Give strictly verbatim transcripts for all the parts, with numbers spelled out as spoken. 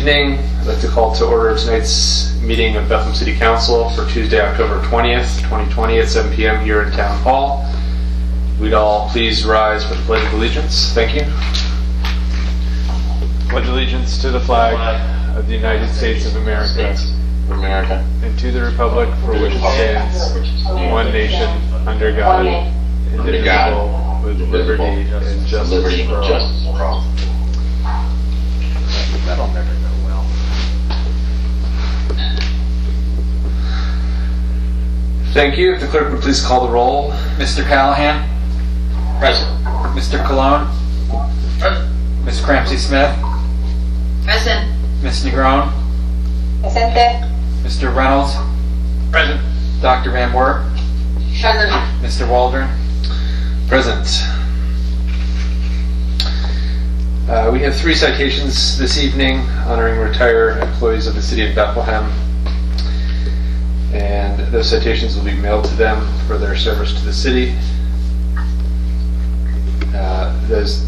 evening. I'd like to call to order tonight's meeting of Bethlehem City Council for Tuesday, October twentieth, twenty twenty at seven p m here in Town Hall. We'd all please rise for the Pledge of Allegiance. Thank you. Pledge allegiance to the flag of the United States of America, America, and to the republic for which it stands, one nation, under God, indivisible, with liberty and justice for all. That'll never go well. Thank you. If the clerk would please call the roll. Mister Callahan? Present. Mister Cologne? Present. Miz Crampsey Smith? Present. Miz Negron? Presente. Mister Reynolds? Present. Doctor Van Wert? Present. Mister Waldron? Present. Uh, we have three citations this evening honoring retired employees of the City of Bethlehem, and those citations will be mailed to them for their service to the city. Uh, those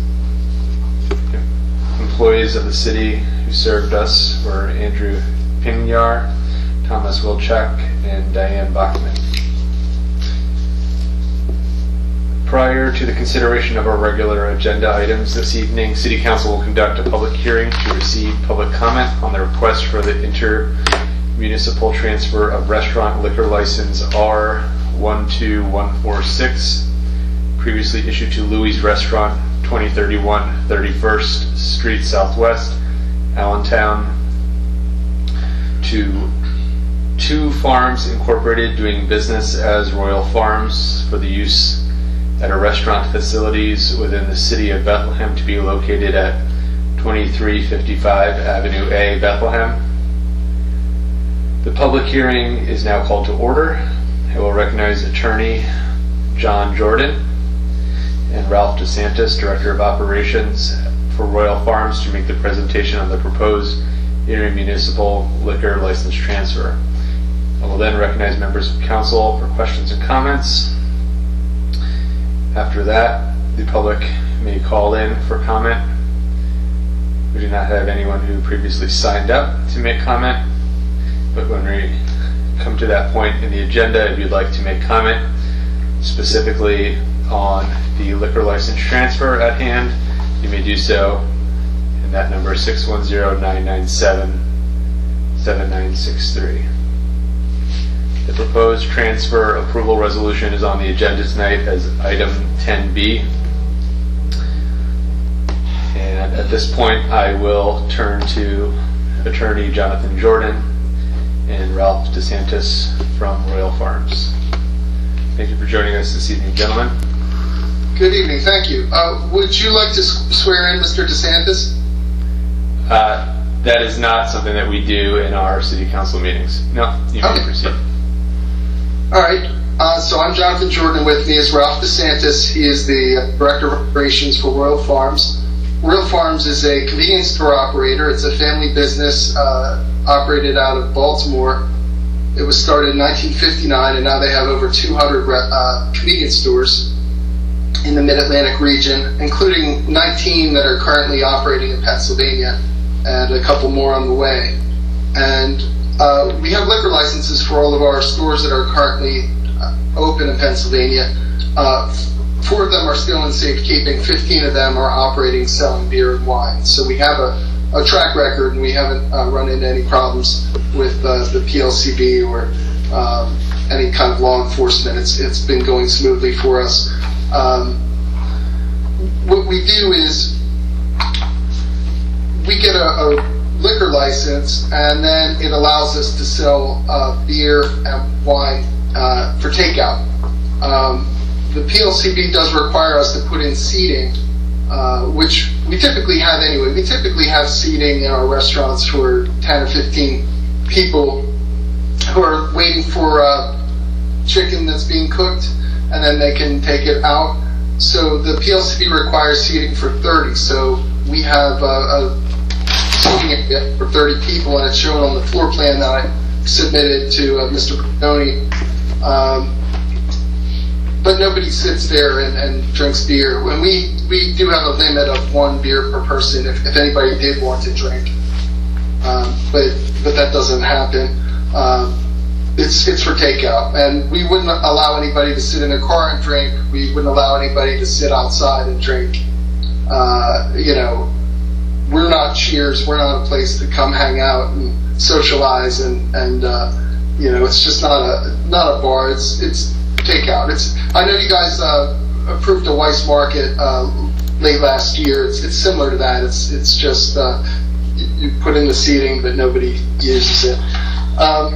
employees of the city who served us were Andrew Pinyar, Thomas Wilczek, and Diane Bachman. Prior to the consideration of our regular agenda items this evening, City Council will conduct a public hearing to receive public comment on the request for the inter-municipal transfer of restaurant liquor license R one two one four six, previously issued to Louis Restaurant, twenty thirty-one thirty-first Street Southwest, Allentown, to Two Farms Incorporated, doing business as Royal Farms, for the use at a restaurant facilities within the City of Bethlehem, to be located at twenty-three fifty-five Avenue A, Bethlehem. The public hearing is now called to order. I will recognize Attorney John Jordan and Ralph DeSantis, Director of Operations for Royal Farms, to make the presentation on the proposed intermunicipal liquor license transfer. I will then recognize members of council for questions and comments. After that, the public may call in for comment. We do not have anyone who previously signed up to make comment, but when we come to that point in the agenda, if you'd like to make comment specifically on the liquor license transfer at hand, you may do so, and that number is six one zero, nine nine seven, seven nine six three. The proposed transfer approval resolution is on the agenda tonight as item ten B. And at this point, I will turn to Attorney Jonathan Jordan and Ralph DeSantis from Royal Farms. Thank you for joining us this evening, gentlemen. Good evening, thank you. Uh, would you like to swear in Mister DeSantis? Uh, that is not something that we do in our city council meetings. No, you may okay. proceed. All right, uh, so I'm Jonathan Jordan. With me is Ralph DeSantis. He is the Director of Operations for Royal Farms. Royal Farms is a convenience store operator. It's a family business uh, operated out of Baltimore. It was started in nineteen fifty-nine, and now they have over two hundred uh, convenience stores in the Mid-Atlantic region, including nineteen that are currently operating in Pennsylvania, and a couple more on the way. And Uh, we have liquor licenses for all of our stores that are currently uh, open in Pennsylvania. Uh, four of them are still in safekeeping. fifteen of them are operating, selling beer and wine. So we have a, a track record, and we haven't uh, run into any problems with uh, the P L C B or um, any kind of law enforcement. It's It's been going smoothly for us. Um, what we do is we get a, a liquor license, and then it allows us to sell uh, beer and wine uh, for takeout. Um, the P L C B does require us to put in seating, uh, which we typically have anyway. We typically have seating in our restaurants for ten or fifteen people who are waiting for uh, chicken that's being cooked, and then they can take it out. So the P L C B requires seating for thirty, so we have uh, a seating it for thirty people, and it's shown on the floor plan that I submitted to uh, Mister Brunoni. Um, but nobody sits there and, and drinks beer. When we, we do have a limit of one beer per person if, if anybody did want to drink. um, but but that doesn't happen. Um, it's it's for takeout, and we wouldn't allow anybody to sit in a car and drink. We wouldn't allow anybody to sit outside and drink. Uh, you know, we're not Cheers. We're not a place to come hang out and socialize, and and uh, you know, it's just not a not a bar. It's it's takeout. It's I know you guys uh, approved a Weiss Market uh, late last year. It's it's similar to that. It's it's just uh, you, you put in the seating, but nobody uses it. Um,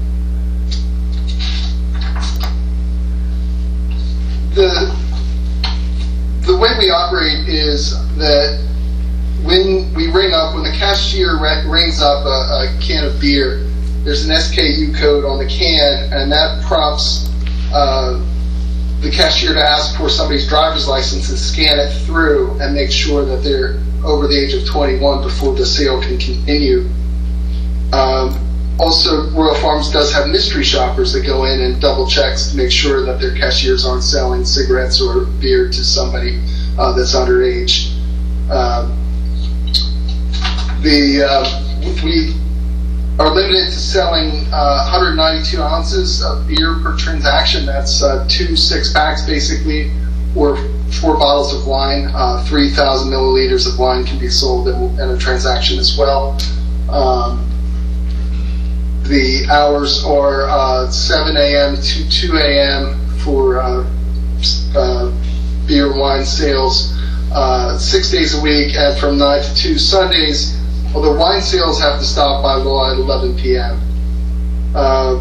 the the way we operate is that when we ring up, when the cashier rings up a, a can of beer, there's an S K U code on the can, and that prompts uh, the cashier to ask for somebody's driver's license and scan it through and make sure that they're over the age of twenty-one before the sale can continue. Um, also, Royal Farms does have mystery shoppers that go in and double checks to make sure that their cashiers aren't selling cigarettes or beer to somebody uh, that's underage. Um, the uh, we are limited to selling uh, one hundred ninety-two ounces of beer per transaction. That's uh, two six packs basically, or four bottles of wine. Uh, three thousand milliliters of wine can be sold in, in a transaction as well. Um, the hours are uh, seven a.m. to two a.m. for uh, uh, beer and wine sales, uh, six days a week, and from nine to two Sundays. Although wine sales have to stop by law at eleven p.m. Uh,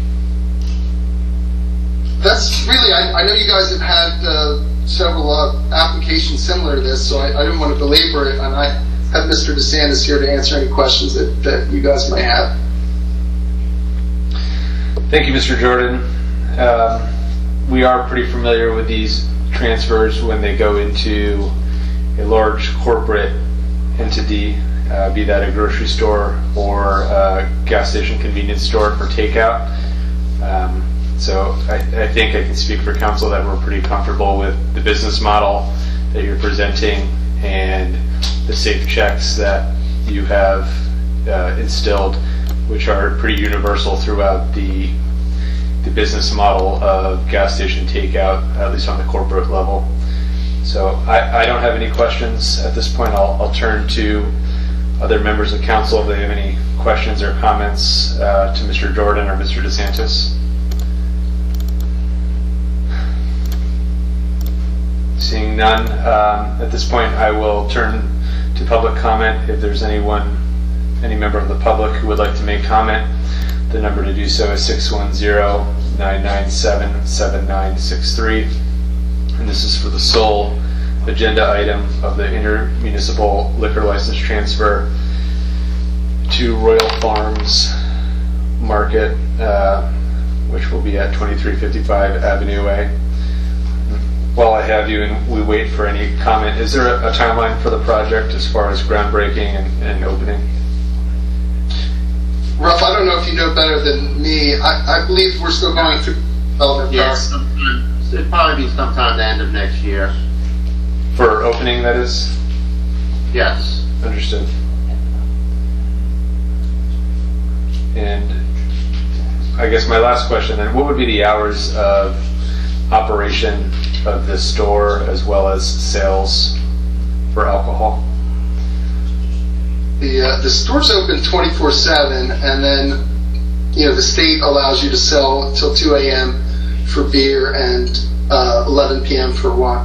that's really, I, I know you guys have had uh, several uh, applications similar to this, so I, I didn't want to belabor it, and I have Mister DeSantis here to answer any questions that, that you guys may have. Thank you, Mister Jordan. Um, we are pretty familiar with these transfers when they go into a large corporate entity, uh, be that a grocery store or a gas station convenience store for takeout. Um, so I, I think I can speak for council that we're pretty comfortable with the business model that you're presenting and the safe checks that you have uh, instilled, which are pretty universal throughout the the business model of gas station takeout, at least on the corporate level. So I, I don't have any questions at this point. I'll, I'll turn to other members of council if they have any questions or comments uh, to Mister Jordan or Mister DeSantis. Seeing none, um, at this point I will turn to public comment. If there's anyone, any member of the public who would like to make comment, the number to do so is six one zero, nine nine seven, seven nine six three. And this is for the sole agenda item of the intermunicipal liquor license transfer to Royal Farms Market, uh, which will be at twenty-three fifty-five Avenue A. While I have you and we wait for any comment, is there a, a timeline for the project as far as groundbreaking and, and opening? Ruff, I don't know if you know better than me. I, I believe we're still going through development Yeah, process. sometime, it'd probably be sometime the end of next year. For opening, that is? Yes. Understood. And I guess my last question then, what would be the hours of operation of this store as well as sales for alcohol? The uh, the store's open twenty-four seven, and then you know the state allows you to sell until two a.m. for beer and uh, eleven p.m. for wine.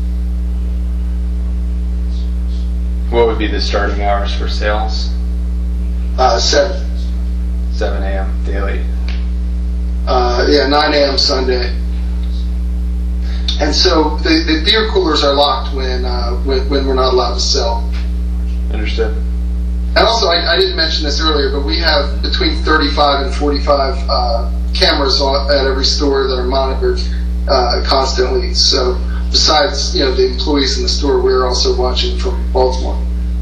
What would be the starting hours for sales? Uh, seven. seven a.m. daily. Uh, yeah, nine a.m. Sunday. And so the, the beer coolers are locked when, uh, when when we're not allowed to sell. Understood. And also, I, I didn't mention this earlier, but we have between thirty-five and forty-five uh, cameras on, at every store that are monitored uh, constantly. So besides, you know, the employees in the store, we're also watching from Baltimore.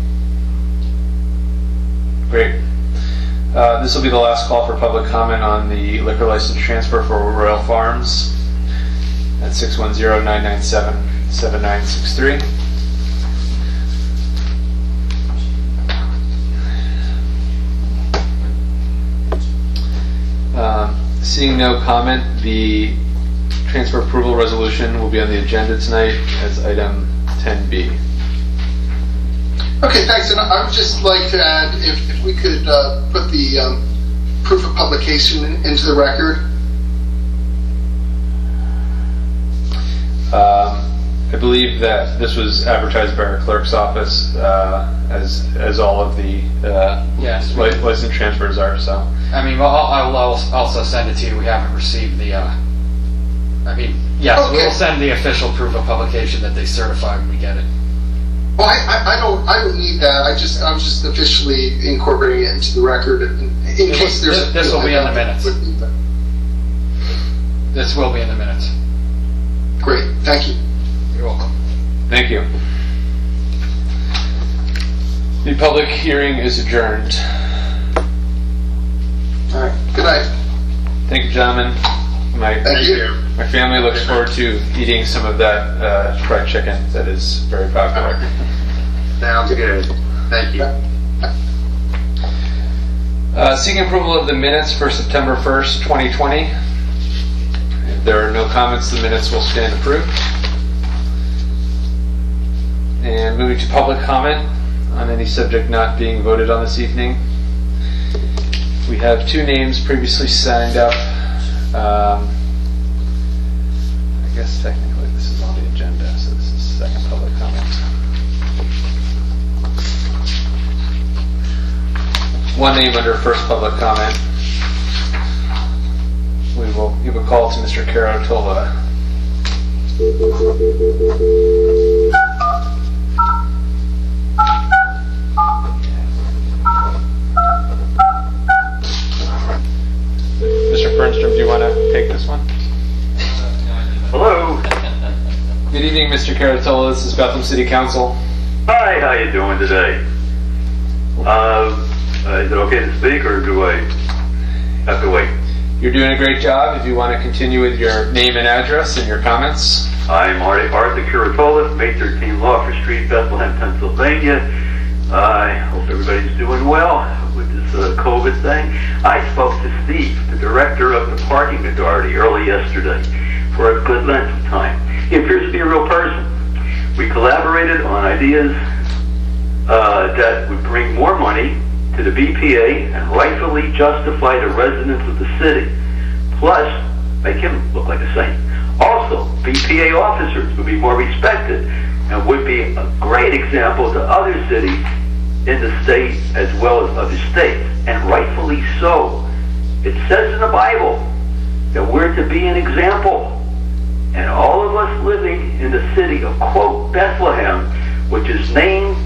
Great. Uh, this will be the last call for public comment on the liquor license transfer for Royal Farms at six one zero, nine nine seven, seven nine six three. Seeing no comment, the transfer approval resolution will be on the agenda tonight as item ten B. Okay, thanks. And I would just like to add, if, if we could uh, put the um, proof of publication into the record. Um, I believe that this was advertised by our clerk's office, uh, as as all of the uh, Yes. li- license transfers are. So, I mean, well, I'll, I'll also send it to you. We haven't received the, uh, I mean, yes, Okay. we'll send the official proof of publication that they certify when we get it. Well, I, I, I don't I don't need that. I just I'm just officially incorporating it into the record in, in This- case there's. this- this will be in the minutes. Would be, but- This will be in the minutes. Great, thank you. You're welcome. thank you. The public hearing is adjourned. All right. Good night. Thank you, gentlemen. My Thank you. my family looks forward to eating some of that uh, fried chicken that is very popular. Sounds good. Thank you. Uh, seeking approval of the minutes for September first, twenty twenty. If there are no comments, the minutes will stand approved. And moving to public comment on any subject not being voted on this evening. We have two names previously signed up. Um, I guess technically this is on the agenda, so this is second public comment. One name under first public comment. We will give a call to Mister Carotola. Mister Bernstrom, do you want to take this one? Hello. Good evening, Mister Carotola. This is Bethlehem City Council. Hi, how you doing today? Uh, uh, is it okay to speak, or do I have to wait? You're doing a great job. If you want to continue with your name and address and your comments. I'm Arthur Curatola, May thirteen Lawford Street, Bethlehem, Pennsylvania. Uh, I hope everybody's doing well with this uh, COVID thing. I spoke to Steve, the director of the parking authority, early yesterday for a good length of time. He appears to be a real person. We collaborated on ideas uh, that would bring more money to the B P A and rightfully justify the residents of the city. Plus, make him look like a saint. Also, B P A officers would be more respected and would be a great example to other cities in the state as well as other states, and rightfully so. It says in the Bible that we're to be an example. And all of us living in the city of, quote, Bethlehem, which is named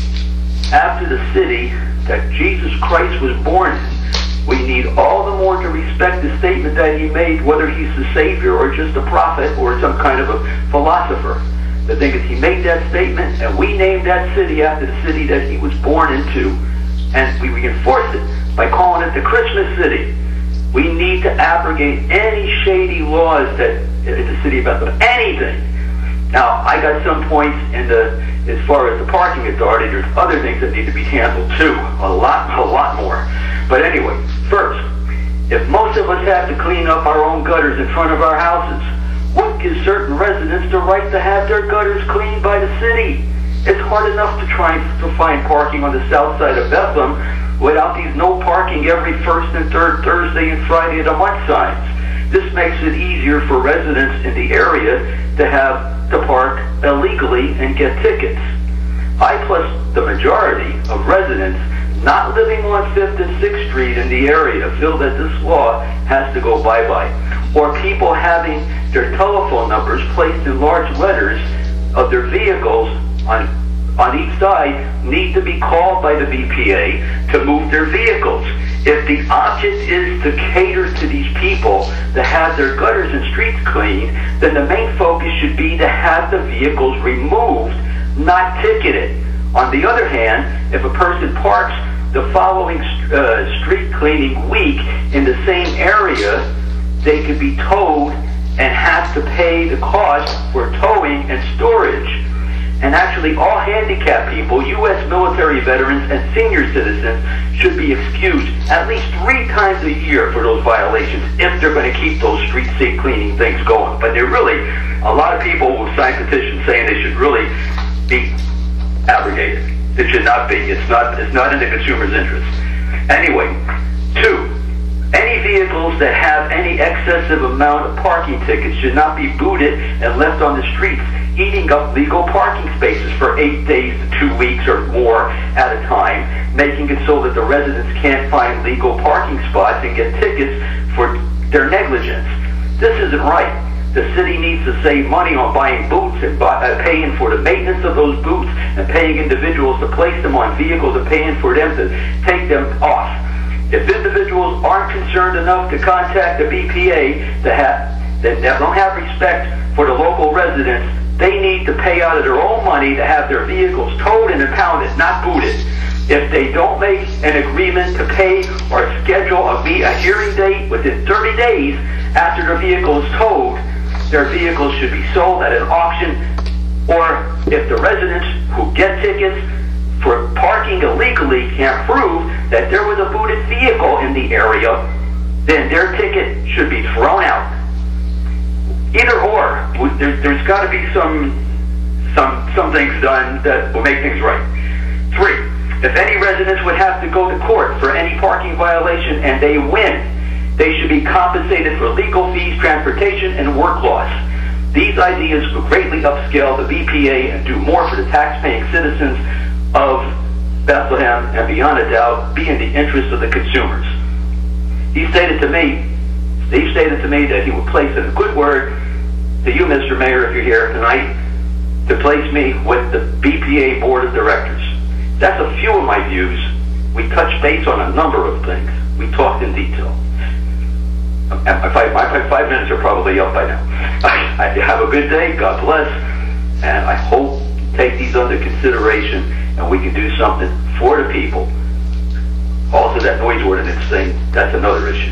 after the city that Jesus Christ was born in, we need all the more to respect the statement that he made, whether he's the Savior or just a prophet or some kind of a philosopher. The thing is, he made that statement, and we named that city after the city that he was born into, and we reinforce it by calling it the Christmas city. We need to abrogate any shady laws that in the city of Bethlehem, anything. Now, I got some points in the, as far as the parking authority, there's other things that need to be handled too, a lot, a lot more. But anyway, first, if most of us have to clean up our own gutters in front of our houses, what gives certain residents the right to have their gutters cleaned by the city? It's hard enough to try to find parking on the south side of Bethlehem without these no parking every first and third Thursday and Friday of the month signs. This makes it easier for residents in the area to have to park illegally and get tickets. I, plus the majority of residents not living on fifth and sixth Street in the area, feel that this law has to go bye-bye. Or people having their telephone numbers placed in large letters of their vehicles on on each side need to be called by the B P A to move their vehicles. If the object is to cater to these people to have their gutters and streets cleaned, then the main focus should be to have the vehicles removed, not ticketed. On the other hand, if a person parks the following uh, street cleaning week in the same area, they could be towed and have to pay the cost for towing and storage. and actually all handicapped people, U S military veterans, and senior citizens should be excused at least three times a year for those violations if they're going to keep those street safe cleaning things going. But they're really, a lot of people will sign petitions saying they should really be abrogated. It should not be. It's not, it's not in the consumer's interest. Anyway, two, any vehicles that have any excessive amount of parking tickets should not be booted and left on the streets, eating up legal parking spaces for eight days to two weeks or more at a time, making it so that the residents can't find legal parking spots and get tickets for their negligence. This isn't right. The city needs to save money on buying boots and buy, uh, paying for the maintenance of those boots and paying individuals to place them on vehicles and paying for them to take them off. If individuals aren't concerned enough to contact the B P A to have, that, that don't have respect for the local residents, they need to pay out of their own money to have their vehicles towed and impounded, not booted. If they don't make an agreement to pay or schedule a, a hearing date within thirty days after their vehicle is towed, their vehicles should be sold at an auction. Or if the residents who get tickets for parking illegally can't prove that there was a booted vehicle in the area, then their ticket should be thrown out. Either or, there, there's got to be some, some, some things done that will make things right. Three, if any residents would have to go to court for any parking violation and they win, they should be compensated for legal fees, transportation, and work loss. These ideas will greatly upscale the B P A and do more for the tax-paying citizens of Bethlehem and, beyond a doubt, be in the interest of the consumers. He stated to me, Steve stated to me that he would place in a good word to you, Mister Mayor, if you're here tonight, to place me with the B P A Board of Directors. That's a few of my views. We touched base on a number of things. We talked in detail. My five, my five minutes are probably up by now. I, I have a good day, God bless, and I hope you take these under consideration and we can do something for the people. Also, that noise ordinance thing, that's another issue.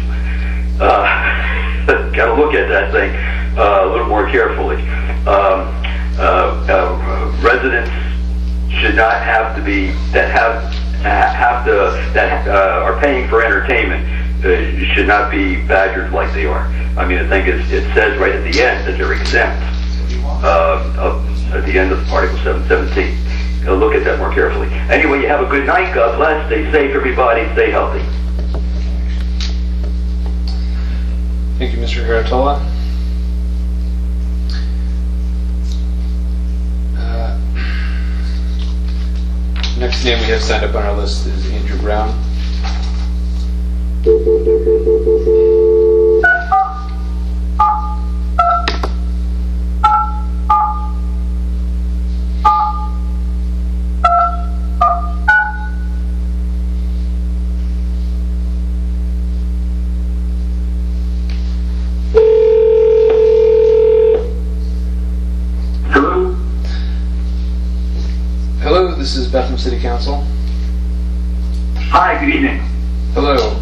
Uh, gotta look at that thing uh, a little more carefully. Um, uh, uh, residents should not have to be, that have, have to, that uh, are paying for entertainment, Uh, should not be badgered like they are. I mean, I think it's, it says right at the end that they're exempt uh, of, at the end of Article seven seventeen. Go look at that more carefully. Anyway, you have a good night. God bless. Stay safe, everybody. Stay healthy. Thank you, Mister Garatola. Uh, next name we have signed up on our list is Andrew Brown. Hello? Hello, this is Bethlehem City Council. Hi, good evening. Hello.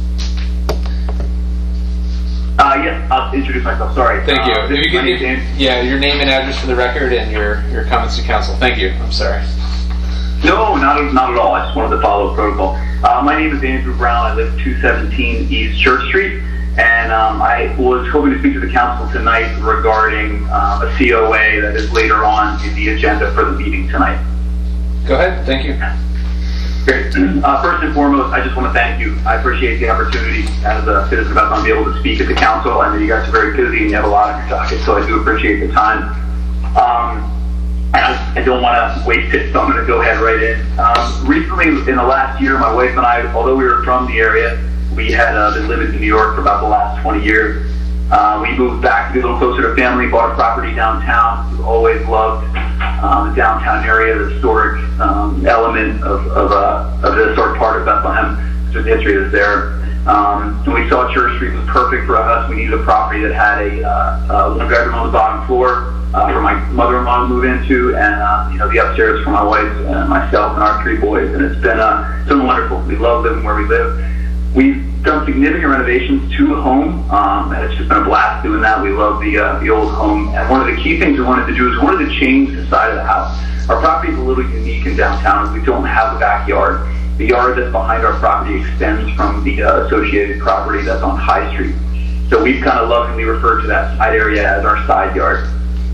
Uh, yes, I'll introduce myself. Sorry. Thank you. Uh, If you could give, yeah, your name and address for the record and your, your comments to council. Thank you. I'm sorry. No, not, not at all. I just wanted to follow protocol. Uh, my name is Andrew Brown. I live at two seventeen East Church Street, and um, I was hoping to speak to the council tonight regarding uh, a C O A that is later on in the agenda for the meeting tonight. Go ahead. Thank you. Great. Uh, first and foremost, I just want to thank you. I appreciate the opportunity as a citizen of Bethlehem to be able to speak at the council. I know you guys are very busy and you have a lot on your docket, so I do appreciate the time. Um, I, I don't want to waste it, so I'm going to go ahead right in. Um, recently, in the last year, my wife and I, although we were from the area, we had uh, been living in New York for about the last twenty years. Uh, we moved back to be a little closer to family, bought a property downtown. We've always loved um, the downtown area, the historic um, element of, of, uh, of the historic part of Bethlehem, just the history that's there. Um, and we saw Church Street was perfect for us. We needed a property that had a, uh, a one bedroom on the bottom floor uh, for my mother-in-law to move into, and uh, you know, the upstairs for my wife and myself and our three boys. And it's been uh, it's been wonderful. We love living where we live. We've done significant renovations to the home, um, and it's just been a blast doing that. We love the uh, the old home, and one of the key things we wanted to do is we wanted to change the side of the house. Our property is a little unique in downtown, as we don't have a backyard. The yard that's behind our property extends from the uh, associated property that's on High Street. So we've kind of lovingly referred to that side area as our side yard.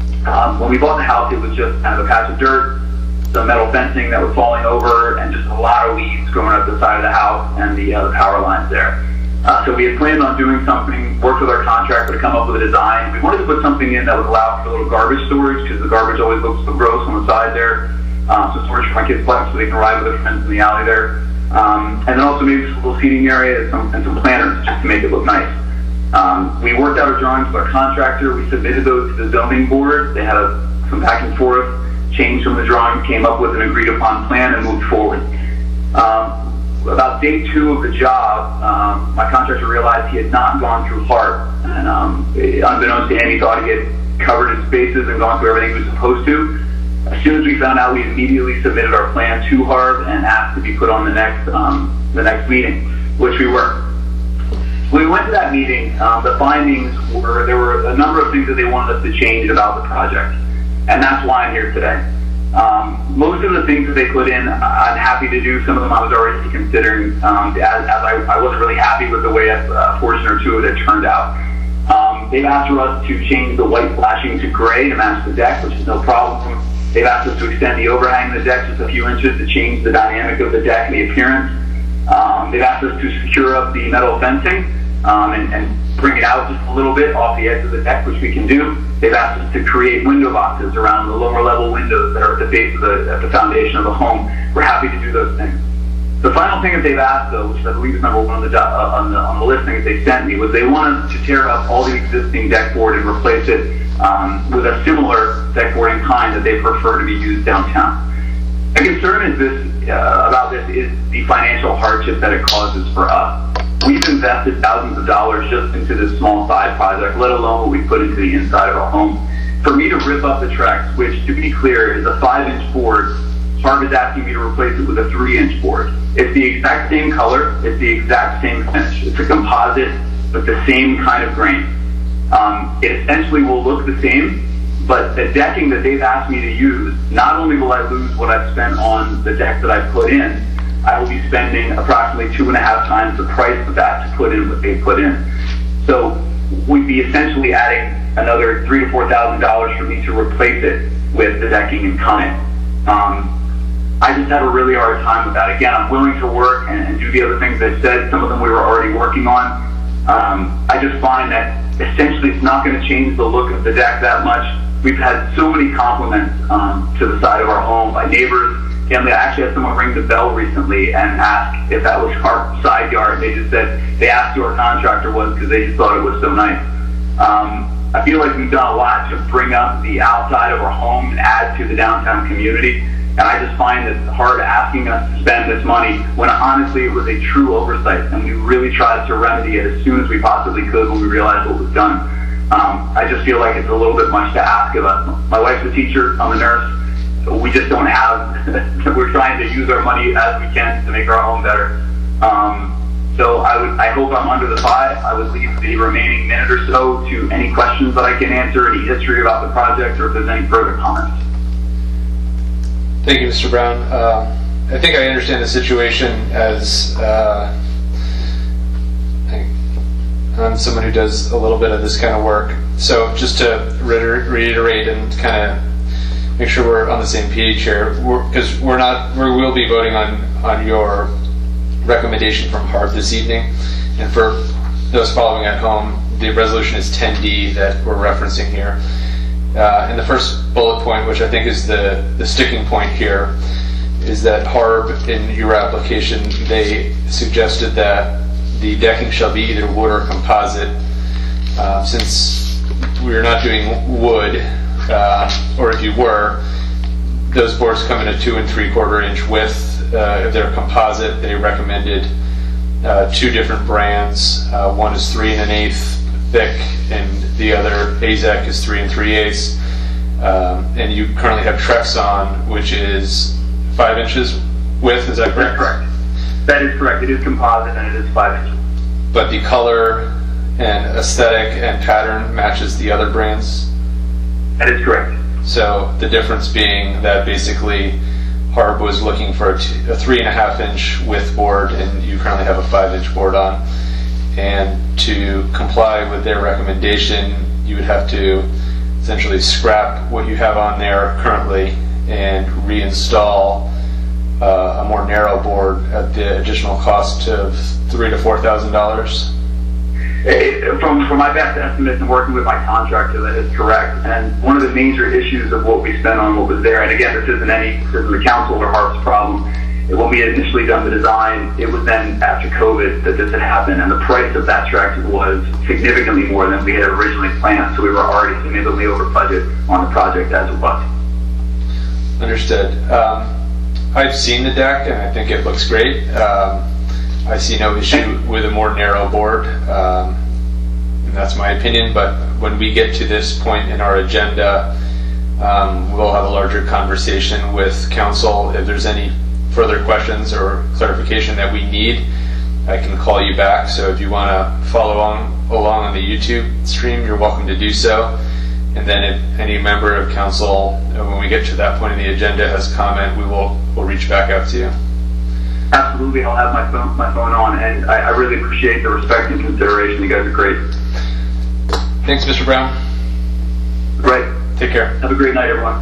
Um, when we bought the house, it was just kind of a patch of dirt, some metal fencing that was falling over, and just a lot of weeds growing up the side of the house and the, uh, the power lines there. Uh, so we had planned on doing something, worked with our contractor to come up with a design. We wanted to put something in that would allow for a little garbage storage, because the garbage always looks so gross on the side there. Um, so storage for my kids' bikes so they can ride with their friends in the alley there. Um, and then also maybe a little seating area and some, and some planters just to make it look nice. Um, we worked out our drawings with our contractor. We submitted those to the zoning board. They had a, some back and forth, changed some of the drawings, came up with an agreed upon plan, and moved forward. Um, about day two of the job, um, my contractor realized he had not gone through H A R B. And um, unbeknownst to him, he thought he had covered his bases and gone through everything he was supposed to. As soon as we found out, we immediately submitted our plan to H A R B and asked to be put on the next um, the next meeting, which we were. When we went to that meeting, um, the findings were there were a number of things that they wanted us to change about the project, and that's why I'm here today. Um, most of the things that they put in, I'm happy to do. Some of them I was already considering, um, as, as I, I wasn't really happy with the way a portion or two of it turned out. Um, they've asked for us to change the white flashing to gray to match the deck, which is no problem. They've asked us to extend the overhang of the deck just a few inches to change the dynamic of the deck and the appearance. Um, they've asked us to secure up the metal fencing um, and, and bring it out just a little bit off the edge of the deck, which we can do. They've asked us to create window boxes around the lower level windows that are at the base of the, at the foundation of the home. We're happy to do those things. The final thing that they've asked, though, which I believe is number one on the, uh, on the, on the listing that they sent me, was they want us to tear up all the existing deck board and replace it um, with a similar deck boarding kind that they prefer to be used downtown. A concern is this, uh, about this is the financial hardship that it causes for us. We've invested thousands of dollars just into this small side project, let alone what we put into the inside of our home. For me to rip up the Trex, which, to be clear, is a five-inch board, H A R B is asking me to replace it with a three-inch board. It's the exact same color, it's the exact same finish. It's a composite with the same kind of grain. Um, it essentially will look the same, but the decking that they've asked me to use, not only will I lose what I've spent on the deck that I've put in, I will be spending approximately two and a half times the price of that to put in what they put in. So we'd be essentially adding another three to four thousand dollars for me to replace it with the decking and cunning. Um, I just have a really hard time with that. Again, I'm willing to work and, and do the other things I said. Some of them we were already working on. Um, I just find that essentially it's not going to change the look of the deck that much. We've had so many compliments um, to the side of our home by neighbors. And I actually had someone ring the bell recently and ask if that was our side yard. They just said they asked who our contractor was because they just thought it was so nice. Um, I feel like we've done a lot to bring up the outside of our home and add to the downtown community. And I just find it hard asking us to spend this money when honestly it was a true oversight. And we really tried to remedy it as soon as we possibly could when we realized what was done. Um, I just feel like it's a little bit much to ask of us. My wife's a teacher, I'm a nurse. We just don't have, we're trying to use our money as we can to make our home better. Um, so I would, I hope I'm under the five. I would leave the remaining minute or so to any questions that I can answer, any history about the project, or if there's any further comments. Thank you, Mister Brown. Uh, I think I understand the situation as uh, I'm someone who does a little bit of this kind of work. So just to reiterate and kind of make sure we're on the same page here, because we're, we're not, we will be voting on, on your recommendation from H A R B this evening. And for those following at home, the resolution is ten D that we're referencing here. Uh, and the first bullet point, which I think is the, the sticking point here, is that H A R B, in your application, they suggested that the decking shall be either wood or composite. Uh, since we're not doing wood, Uh, or if you were, those boards come in a two and three quarter inch width. Uh, if they're composite, they recommended uh, two different brands. Uh, one is three and an eighth thick, and the other A Z E C is three and three eighths. Um, and you currently have Trex on, which is five inches width. Is that correct? That's correct. That is correct. It is composite and it is five inches. but the color and aesthetic and pattern matches the other brands. That is correct. So the difference being that basically Harb was looking for a, t- a three and a half inch width board, and you currently have a five inch board on. And to comply with their recommendation, you would have to essentially scrap what you have on there currently and reinstall uh, a more narrow board at the additional cost of three to four thousand dollars. From, from my best estimates and working with my contractor, that is correct. And one of the major issues of what we spent on what was there, and again, this isn't any, this isn't the council or Harp's problem. When we had initially done the design, it was then after COVID that this had happened, and the price of that tractor was significantly more than we had originally planned. So we were already significantly over budget on the project as it was. Understood. Um, I've seen the deck, and I think it looks great. Um, I see no issue with a more narrow board, um, and that's my opinion. But when we get to this point in our agenda, um, we'll have a larger conversation with council. If there's any further questions or clarification that we need, I can call you back. So if you want to follow on along on the YouTube stream, you're welcome to do so. And then if any member of council, when we get to that point in the agenda, has comment, we will we'll reach back out to you. Absolutely, I'll have my phone my phone on, and I, I really appreciate the respect and consideration. You guys are great. Thanks, Mister Brown. Great. Take care. Have a great night, everyone.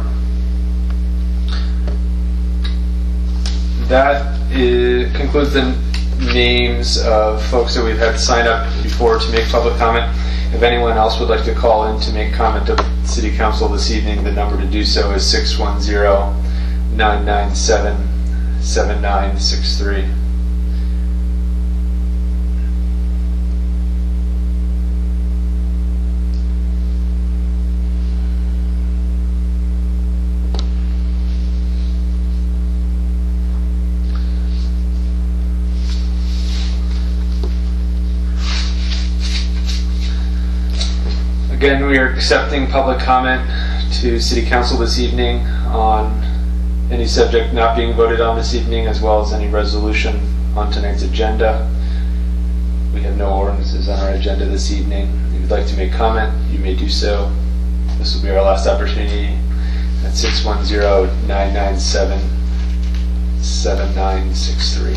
That is, concludes the names of folks that we've had sign up before to make public comment. If anyone else would like to call in to make comment of City Council this evening, the number to do so is six one zero, nine nine seven, seven nine six three. Again, we are accepting public comment to City Council this evening on any subject not being voted on this evening, as well as any resolution on tonight's agenda. We have no ordinances on our agenda this evening. If you'd like to make comment, you may do so. This will be our last opportunity at six one zero, nine nine seven, seven nine six three.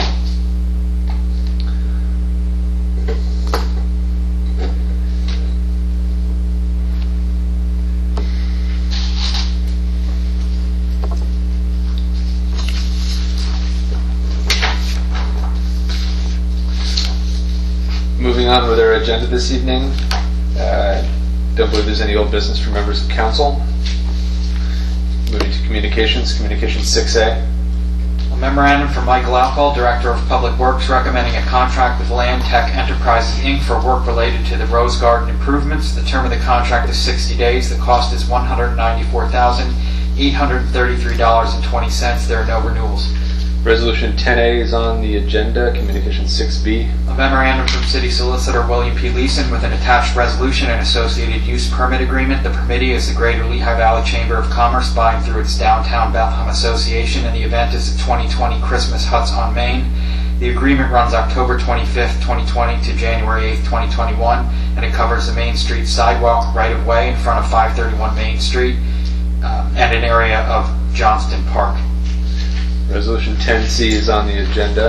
Moving on with our agenda this evening, uh, don't believe there's any old business for members of council. Moving to communications, communications six A. A memorandum from Michael Alcohol, Director of Public Works, recommending a contract with Land Tech Enterprises, Incorporated for work related to the Rose Garden improvements. The term of the contract is sixty days. The cost is one hundred ninety-four thousand eight hundred thirty-three dollars and twenty cents. There are no renewals. Resolution ten A is on the agenda, communications six B. A memorandum from City Solicitor William P. Leeson with an attached resolution and associated use permit agreement. The permittee is the Greater Lehigh Valley Chamber of Commerce, buying through its Downtown Bethlehem Association, and the event is the twenty twenty Christmas Huts on Main. The agreement runs October twenty-fifth, twenty twenty to January eighth, twenty twenty-one, and it covers the Main Street sidewalk right-of-way in front of five thirty-one Main Street um, and an area of Johnston Park. Resolution ten C is on the agenda.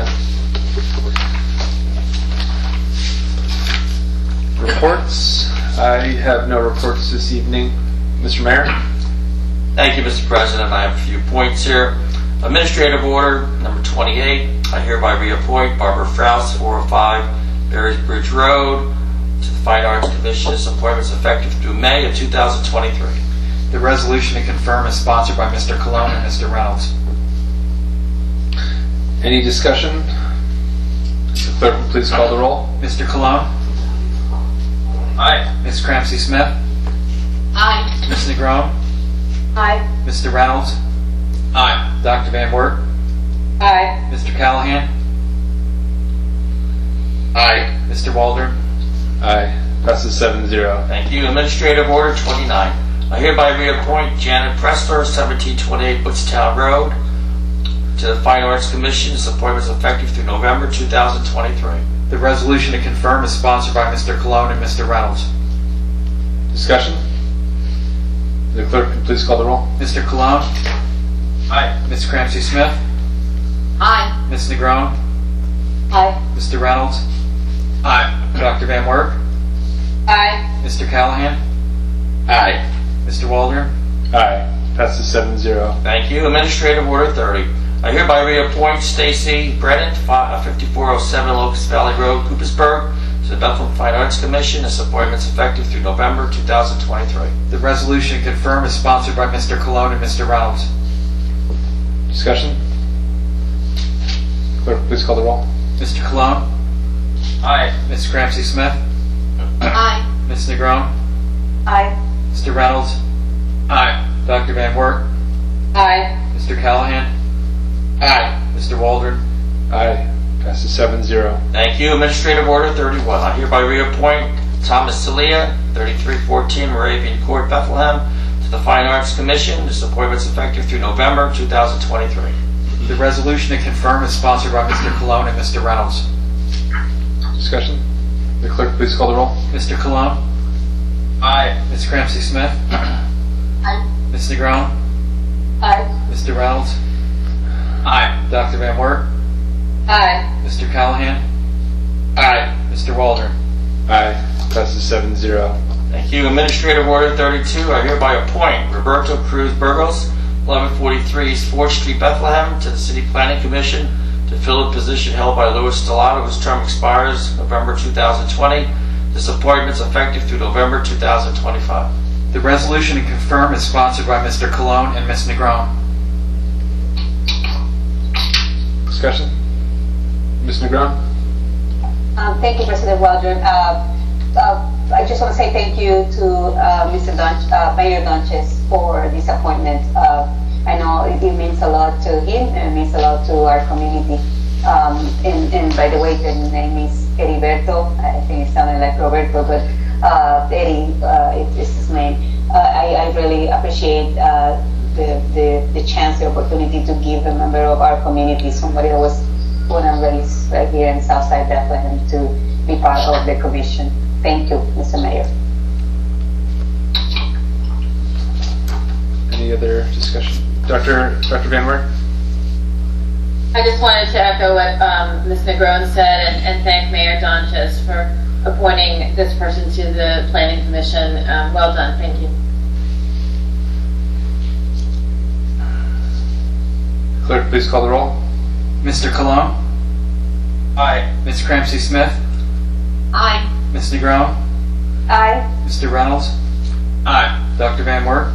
Reports. I have no reports this evening. Mister Mayor? Thank you, Mister President. I have a few points here. Administrative order number twenty-eight. I hereby reappoint Barbara Frous, four oh five Berries Bridge Road, to the Fine Arts Commission. This appointment is effective through May of two thousand twenty-three. The resolution to confirm is sponsored by Mister Colon and Mister Reynolds. Any discussion? Mister Clerk, will please call the roll. Mister Colon? Aye. Miz Cramsey Smith? Aye. Miz Negron? Aye. Mister Reynolds? Aye. Doctor Van Wert? Aye. Mister Callahan? Aye. Mister Waldron? Aye. Passes seven zero. Thank you. Administrative order twenty-nine. I hereby reappoint Janet Pressler, seventeen twenty-eight Woodstown Road, to the Fine Arts Commission. This appointment is effective through November two thousand twenty-three. The resolution to confirm is sponsored by Mister Cologne and Mister Reynolds. Discussion? The clerk, please call the roll. Mister Cologne? Aye. Miz Cramsey Smith? Aye. Miz Negron? Aye. Mister Reynolds? Aye. Doctor Van Wert? Aye. Mister Callahan? Aye. Mister Waldron? Aye. Passes seven zero. Thank you. Administrative Order thirty. I hereby reappoint Stacy Brennan, fifty-four oh seven Locust Valley Road, Coopersburg, to the Bethlehem Fine Arts Commission. This appointment is effective through November two thousand twenty-three. The resolution to confirm is sponsored by Mister Cologne and Mister Reynolds. Discussion? Clerk, please call the roll. Mister Cologne? Aye. Miz Cramsey Smith? Aye. Miz Negron? Aye. Mister Reynolds? Aye. Doctor Van Wert? Aye. Mister Callahan? Aye. Mister Waldron? Aye. Passes seven zero. Thank you. Administrative Order thirty-one. I hereby reappoint Thomas Celia, thirty-three fourteen Moravian Court, Bethlehem, to the Fine Arts Commission. This appointment is effective through November two thousand twenty-three. The resolution to confirm is sponsored by Mister Cologne and Mister Reynolds. Discussion? The clerk, please call the roll. Mister Cologne? Aye. Miz Cramsey Smith? Aye. Miz Negron? Aye. Mister Reynolds? Aye. Doctor Van Wert? Aye. Mister Callahan? Aye. Mister Waldron? Aye. Passes seven zero. Thank you. Administrative Order thirty-two. I hereby appoint Roberto Cruz Burgos, eleven forty-three East fourth Street, Bethlehem, to the City Planning Commission to fill a position held by Louis Stellato, whose term expires November two thousand twenty. This appointment is effective through November two thousand twenty-five. The resolution to confirm is sponsored by Mister Cologne and Miz Negron. Discussion? Miz Negron? Um, thank you, President Waldron. Uh, uh, I just want to say thank you to uh, Mister Dunch, uh, Mayor Dunches for this appointment. Uh, I know it, it means a lot to him and it means a lot to our community. Um, and, and by the way, the name is Heriberto. I think it sounded like Roberto, but uh, Eddie uh, it, is his name. Uh, I, I really appreciate uh, the, the, the chance, the opportunity to give a member of our community, somebody that was born and raised right here in Southside Bethlehem, to be part of the commission. Thank you, Mister Mayor. Any other discussion? Doctor Doctor Van Wert? I just wanted to echo what um, Miz Negron said and, and thank Mayor Donches for appointing this person to the Planning Commission. Um, well done. Thank you. Clerk, please call the roll. Mister Cologne? Aye. Miz Cramsey Smith? Aye. Miz Negron? Aye. Mister Reynolds? Aye. Doctor Van Wert?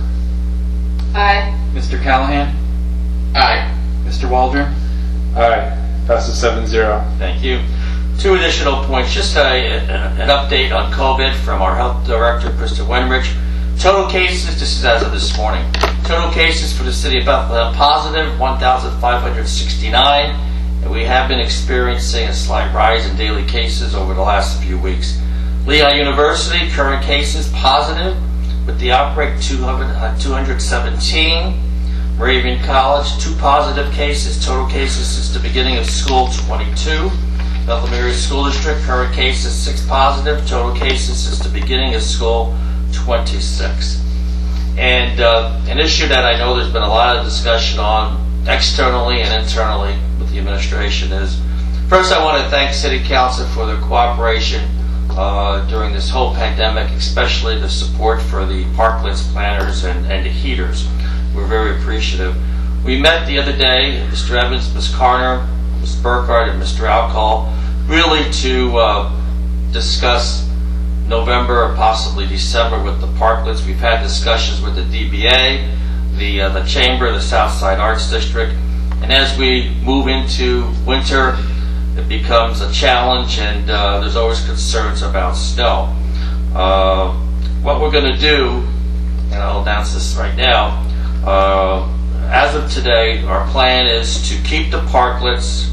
Aye. Mister Callahan? Aye. Mister Waldron? Aye. Passes seven zero. Thank you. Two additional points. Just a, an update on COVID from our Health Director, Krista Wenrich. Total cases, this is as of this morning. Total cases for the city of Bethlehem positive, one thousand five hundred sixty-nine. And we have been experiencing a slight rise in daily cases over the last few weeks. Lehigh University, current cases positive with the outbreak two hundred seventeen. Moravian College, two positive cases. Total cases since the beginning of school, twenty-two. Bethlehem Area School District, current cases six positive. Total cases since the beginning of school, twenty-six. And uh, an issue that I know there's been a lot of discussion on externally and internally with the administration is, first I want to thank City Council for their cooperation uh, during this whole pandemic, especially the support for the parklets planners and, and the heaters. We're very appreciative. We met the other day, Mister Evans, Miz Carner, Miz Burkhardt, and Mister Alcall, really to uh, discuss November or possibly December with the parklets. We've had discussions with the D B A, the uh, the Chamber, the Southside Arts District, and as we move into winter, it becomes a challenge, and uh, there's always concerns about snow. Uh, what we're going to do, and I'll announce this right now, uh, as of today, our plan is to keep the parklets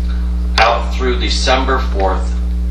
out through December fourth,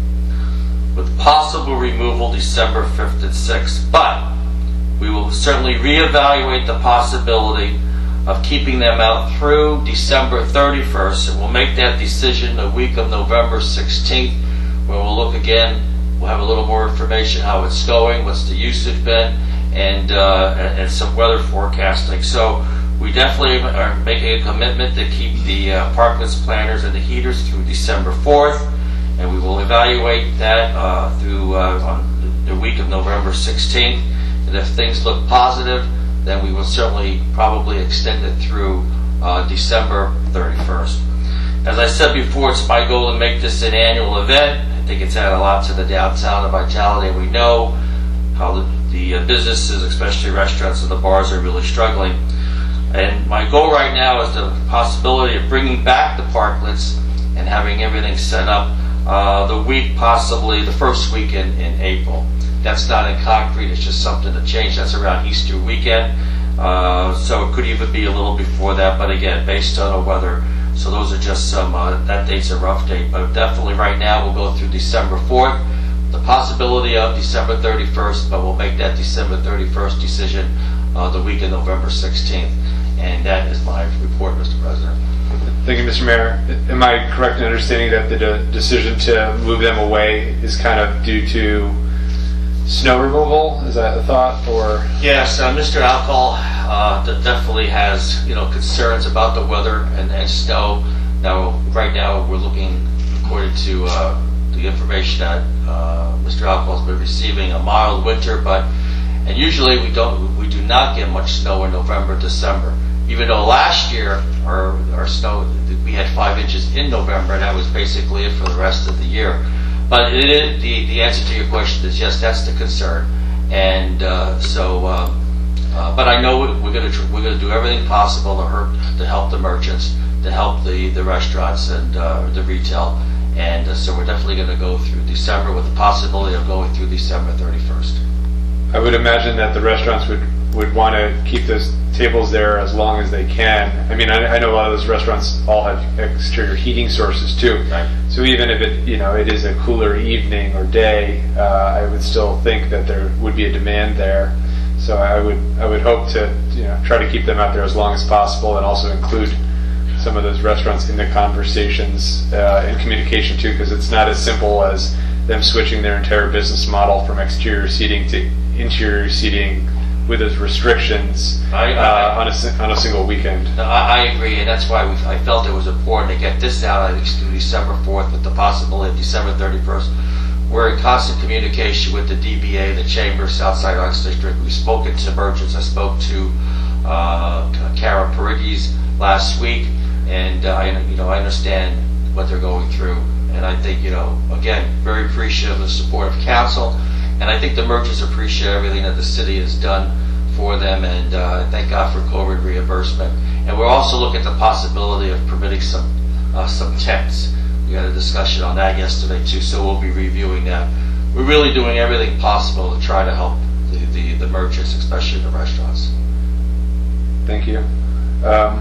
with possible removal December fifth and sixth. But we will certainly reevaluate the possibility of keeping them out through December thirty-first, and we'll make that decision the week of November sixteenth where we'll look again. We'll have a little more information how it's going, what's the usage been, and uh, and, and some weather forecasting. So we definitely are making a commitment to keep the uh, parklets, planters, and the heaters through December fourth, and we will evaluate that uh, through uh, on the week of November sixteenth. And if things look positive, then we will certainly probably extend it through uh, December thirty-first. As I said before, it's my goal to make this an annual event. I think it's added a lot to the downtown of Vitality. We know how the, the uh, businesses, especially restaurants and the bars, are really struggling. And my goal right now is the possibility of bringing back the parklets and having everything set up uh, the week, possibly the first week in, in April. That's not in concrete, it's just something to change. That's around Easter weekend. Uh, so it could even be a little before that, but again, based on the weather. So those are just some, uh, that date's a rough date, but definitely right now we'll go through December fourth. The possibility of December thirty-first, but we'll make that December thirty-first decision uh, the week of November sixteenth. And that is my report, Mister President. Thank you, Mister Mayor. Am I correct in understanding that the de- decision to move them away is kind of due to snow removal? Is that a thought, or? Yes, uh, Mister Alcohol uh, definitely has, you know, concerns about the weather and, and snow. Now, right now, we're looking, according to uh, the information that uh, Mister Alcohol has been receiving, a mild winter, but and usually we don't, we do not get much snow in November, December. Even though last year our our snow, we had five inches in November, and that was basically it for the rest of the year. But it is, the, the answer to your question is yes, that's the concern. And uh, so, uh, uh, but I know we're going to we're going to do everything possible to, help, to help the merchants, to help the, the restaurants and uh, the retail. And uh, so we're definitely going to go through December with the possibility of going through December thirty-first. I would imagine that the restaurants would, would want to keep those tables there as long as they can. I mean, I, I know a lot of those restaurants all have exterior heating sources too. Right. So even if it, you know, it is a cooler evening or day, uh, I would still think that there would be a demand there. So I would, I would hope to, you know, try to keep them out there as long as possible, and also include some of those restaurants in the conversations uh, and communication too, because it's not as simple as them switching their entire business model from exterior seating to interior seating with those restrictions I, I, uh, on a on a single weekend. I, I agree, and that's why we, I felt it was important to get this out at least through December fourth, with the possibility of December thirty-first. We're in constant communication with the D B A, the Chamber, Southside Arts District. We've spoken to merchants. I spoke to uh, Kara Parigis last week, and uh, I, you know, I understand what they're going through, and I think, you know, again, very appreciative of the support of council. And I think the merchants appreciate everything that the city has done for them, and uh, thank God for COVID reimbursement. And we're also looking at the possibility of permitting some uh, some tents. We had a discussion on that yesterday too, so we'll be reviewing that. We're really doing everything possible to try to help the, the, the merchants, especially the restaurants. Thank you. Um,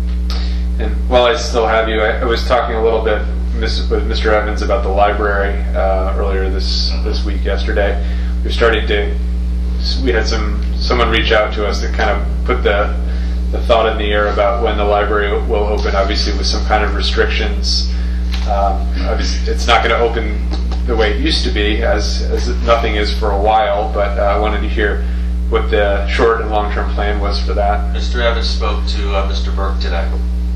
and while I still have you, I, I was talking a little bit with Mister Evans about the library uh, earlier this this week. Yesterday, we started to. We had some someone reach out to us to kind of put the the thought in the air about when the library will open. Obviously, with some kind of restrictions. Um, obviously, it's not going to open the way it used to be, as as nothing is for a while. But uh, I wanted to hear what the short and long term plan was for that. Mister Evans spoke to uh, Mister Burke today.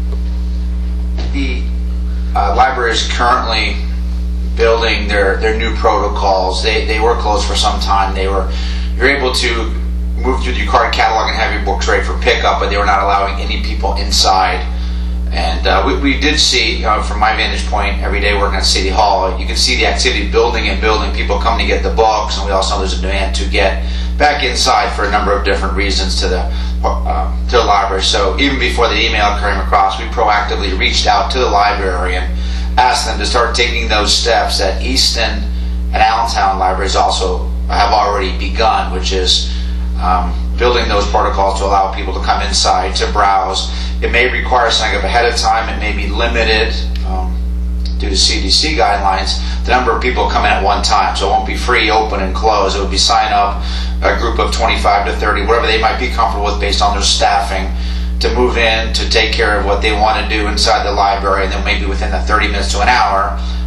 The Uh, library is currently building their, their new protocols. They they were closed for some time. They were you're able to move through your card catalog and have your books ready for pickup, but they were not allowing any people inside. And uh, we, we did see, you know, from my vantage point, every day working at City Hall, you can see the activity building and building. People coming to get the books, and we also know there's a demand to get back inside for a number of different reasons to the uh, to the library. So even before the email came across, we proactively reached out to the library and asked them to start taking those steps that Easton and Allentown libraries also have already begun, which is um, building those protocols to allow people to come inside to browse. It may require signing up ahead of time. It may be limited um, due to C D C guidelines, the number of people coming at one time. So it won't be free, open, and close. It would be sign up a group of twenty-five to thirty, whatever they might be comfortable with based on their staffing, to move in, to take care of what they want to do inside the library, and then maybe within the thirty minutes to an hour,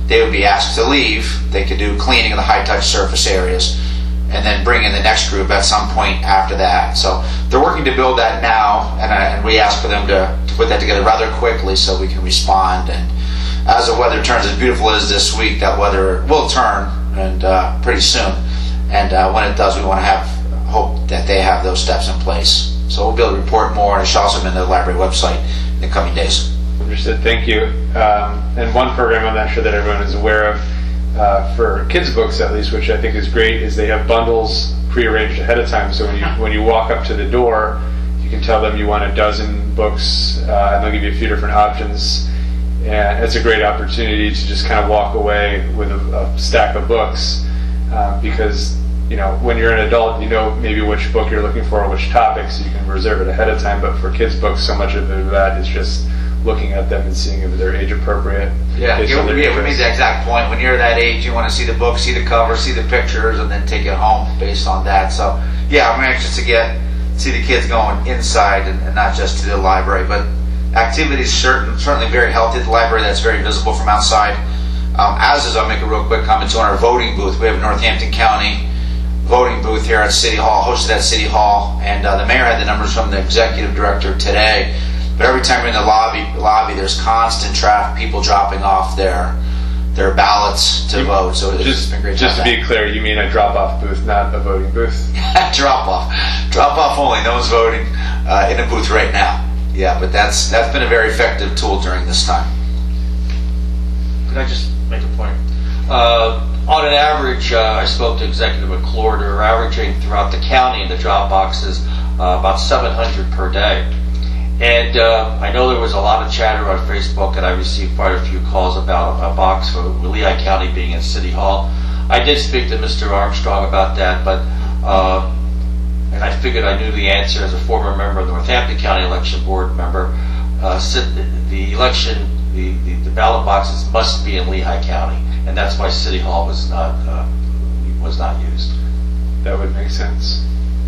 they would be asked to leave. They could do cleaning of the high-touch surface areas, and then bring in the next group at some point after that. So they're working to build that now, and, uh, and we ask for them to, to put that together rather quickly so we can respond. And as the weather turns, as beautiful as this week, that weather will turn and uh, pretty soon. And uh, when it does, we want to have hope that they have those steps in place. So we'll be able to report more, and it should also be on the library website in the coming days. Understood. Thank you. Um, and one program I'm not sure that everyone is aware of, uh, for kids' books at least, which I think is great, is they have bundles prearranged ahead of time. So when you when you walk up to the door, you can tell them you want a dozen books, uh, and they'll give you a few different options. And it's a great opportunity to just kind of walk away with a, a stack of books, uh, because you know when you're an adult, you know maybe which book you're looking for or which topic, so you can reserve it ahead of time. But for kids' books, so much of that is just looking at them and seeing if they're age appropriate. Yeah, based yeah, on their yeah, we made interests. the exact point. When you're that age, you want to see the book, see the cover, see the pictures, and then take it home based on that. So, yeah, I'm anxious to get see the kids going inside and, and not just to the library. But activities certain, certainly very healthy at the library. That's very visible from outside. Um, as is, I'll make a real quick comment too on our voting booth. We have a Northampton County voting booth here at City Hall, hosted at City Hall, and uh, the mayor had the numbers from the executive director today. But every time we're in the lobby, lobby, there's constant traffic, people dropping off their their ballots to You- vote. So it's Just, been great. just to have be clear, you mean a drop-off booth, not a voting booth? that. drop off, drop off only. No one's voting uh, in a booth right now. Yeah, but that's that's been a very effective tool during this time. Could I just make a point? Uh, on an average, uh, I spoke to Executive McClure, they're averaging throughout the county in the drop boxes uh, about seven hundred per day. And uh, I know there was a lot of chatter on Facebook, and I received quite a few calls about a box for Lehigh County being at City Hall. I did speak to Mister Armstrong about that, but uh, and I figured I knew the answer as a former member of the Northampton County Election Board member. Uh, the election, the, the, the ballot boxes must be in Lehigh County, and that's why City Hall was not uh, was not used. That would make sense.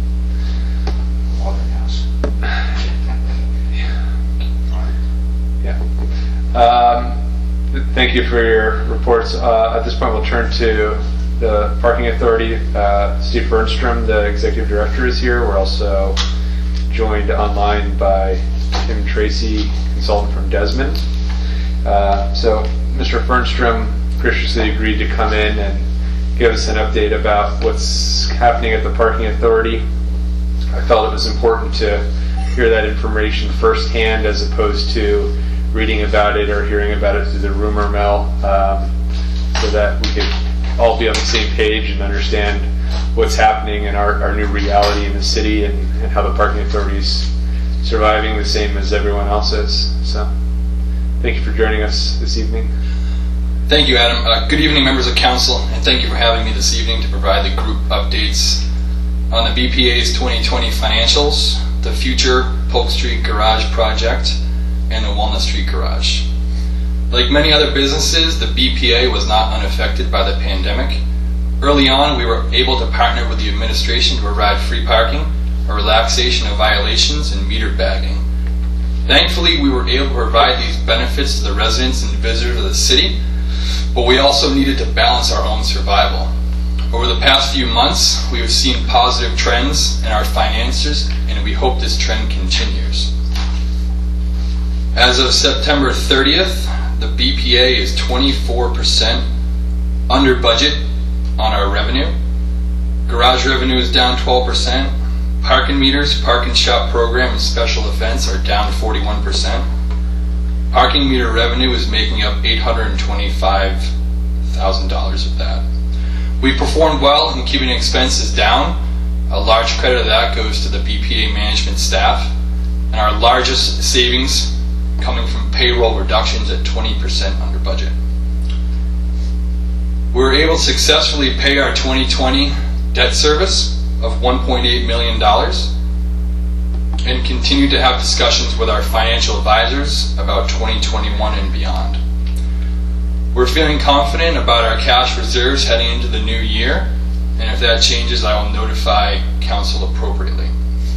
Yeah. Um, th- thank you for your reports. Uh, at this point, we'll turn to the Parking Authority. Uh, Steve Bernstrom, the Executive Director, is here. We're also joined online by Tim Tracy, consultant from Desmond. Uh, so, Mister Bernstrom graciously agreed to come in and give us an update about what's happening at the Parking Authority. I felt it was important to hear that information firsthand as opposed to reading about it or hearing about it through the rumor mill, um, so that we could all be on the same page and understand what's happening in our, our new reality in the city, and, and how the Parking Authority is surviving the same as everyone else is. So thank you for joining us this evening. Thank you, Adam. Uh, good evening, members of council, and thank you for having me this evening to provide the group updates on the B P A's twenty twenty financials, the future Polk Street Garage project, and the Walnut Street Garage. Like many other businesses, the B P A was not unaffected by the pandemic. Early on, we were able to partner with the administration to provide free parking, a relaxation of violations, and metered bagging. Thankfully, we were able to provide these benefits to the residents and visitors of the city, but we also needed to balance our own survival. Over the past few months, we have seen positive trends in our finances, and we hope this trend continues. As of September thirtieth, the B P A is twenty-four percent under budget on our revenue. Garage revenue is down twelve percent. Parking meters, park and shop program, and special events are down forty-one percent. Parking meter revenue is making up eight hundred twenty-five thousand dollars of that. We performed well in keeping expenses down. A large credit of that goes to the B P A management staff, and our largest savings coming from payroll reductions at twenty percent under budget. We were able to successfully pay our twenty twenty debt service of one point eight million dollars and continue to have discussions with our financial advisors about twenty twenty-one and beyond. We're feeling confident about our cash reserves heading into the new year, and if that changes, I will notify council appropriately.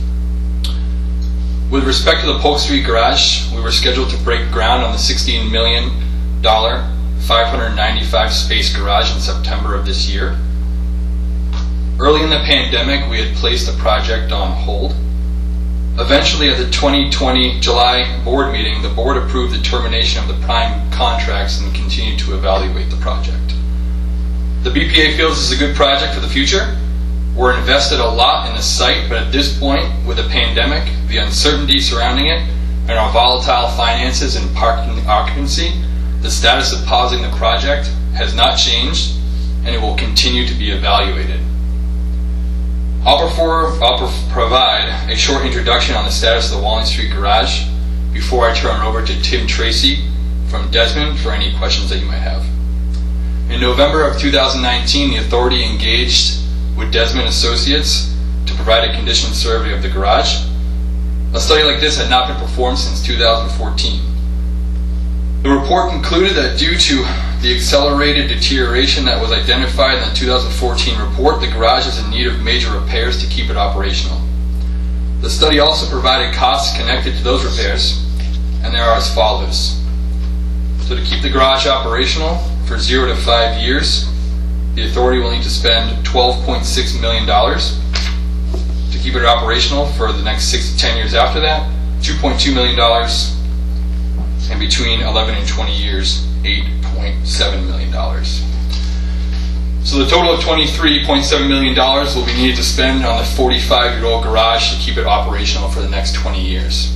With respect to the Polk Street Garage, we were scheduled to break ground on the sixteen million dollars five hundred ninety-five space garage in September of this year. Early in the pandemic, we had placed the project on hold. Eventually, at the twenty twenty July board meeting, the board approved the termination of the prime contracts and continued to evaluate the project. The B P A feels this is a good project for the future. We're invested a lot in the site, but at this point, with the pandemic, the uncertainty surrounding it, and our volatile finances and parking occupancy, the status of pausing the project has not changed, and it will continue to be evaluated. I'll, prefer, I'll provide a short introduction on the status of the Walnut Street Garage before I turn it over to Tim Tracy from Desmond for any questions that you might have. In November of two thousand nineteen, the authority engaged with Desmond Associates to provide a condition survey of the garage. A study like this had not been performed since two thousand fourteen. The report concluded that due to the accelerated deterioration that was identified in the two thousand fourteen report, the garage is in need of major repairs to keep it operational. The study also provided costs connected to those repairs, and they are as follows. So to keep the garage operational for zero to five years, the authority will need to spend twelve point six million dollars. To keep it operational for the next six to ten years after that, two point two million dollars, and between eleven and twenty years, eight point seven million dollars. So the total of twenty-three point seven million dollars will be needed to spend on the forty-five-year-old garage to keep it operational for the next twenty years.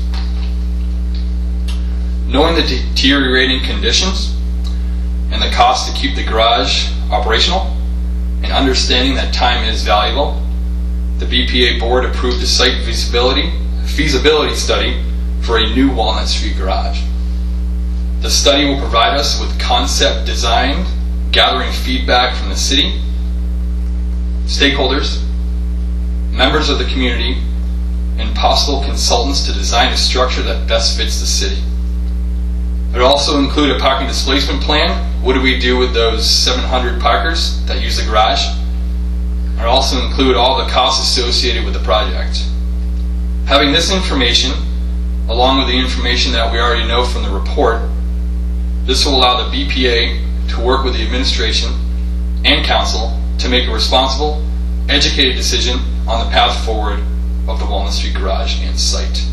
Knowing the deteriorating conditions and the cost to keep the garage operational, and understanding that time is valuable, the B P A board approved a site feasibility, feasibility study for a new Walnut Street garage. The study will provide us with concept design, gathering feedback from the city, stakeholders, members of the community, and possible consultants to design a structure that best fits the city. It will also include a parking displacement plan. What do we do with those seven hundred parkers that use the garage? It will also include all the costs associated with the project. Having this information, along with the information that we already know from the report, this will allow the B P A to work with the administration and council to make a responsible, educated decision on the path forward of the Walnut Street Garage and site.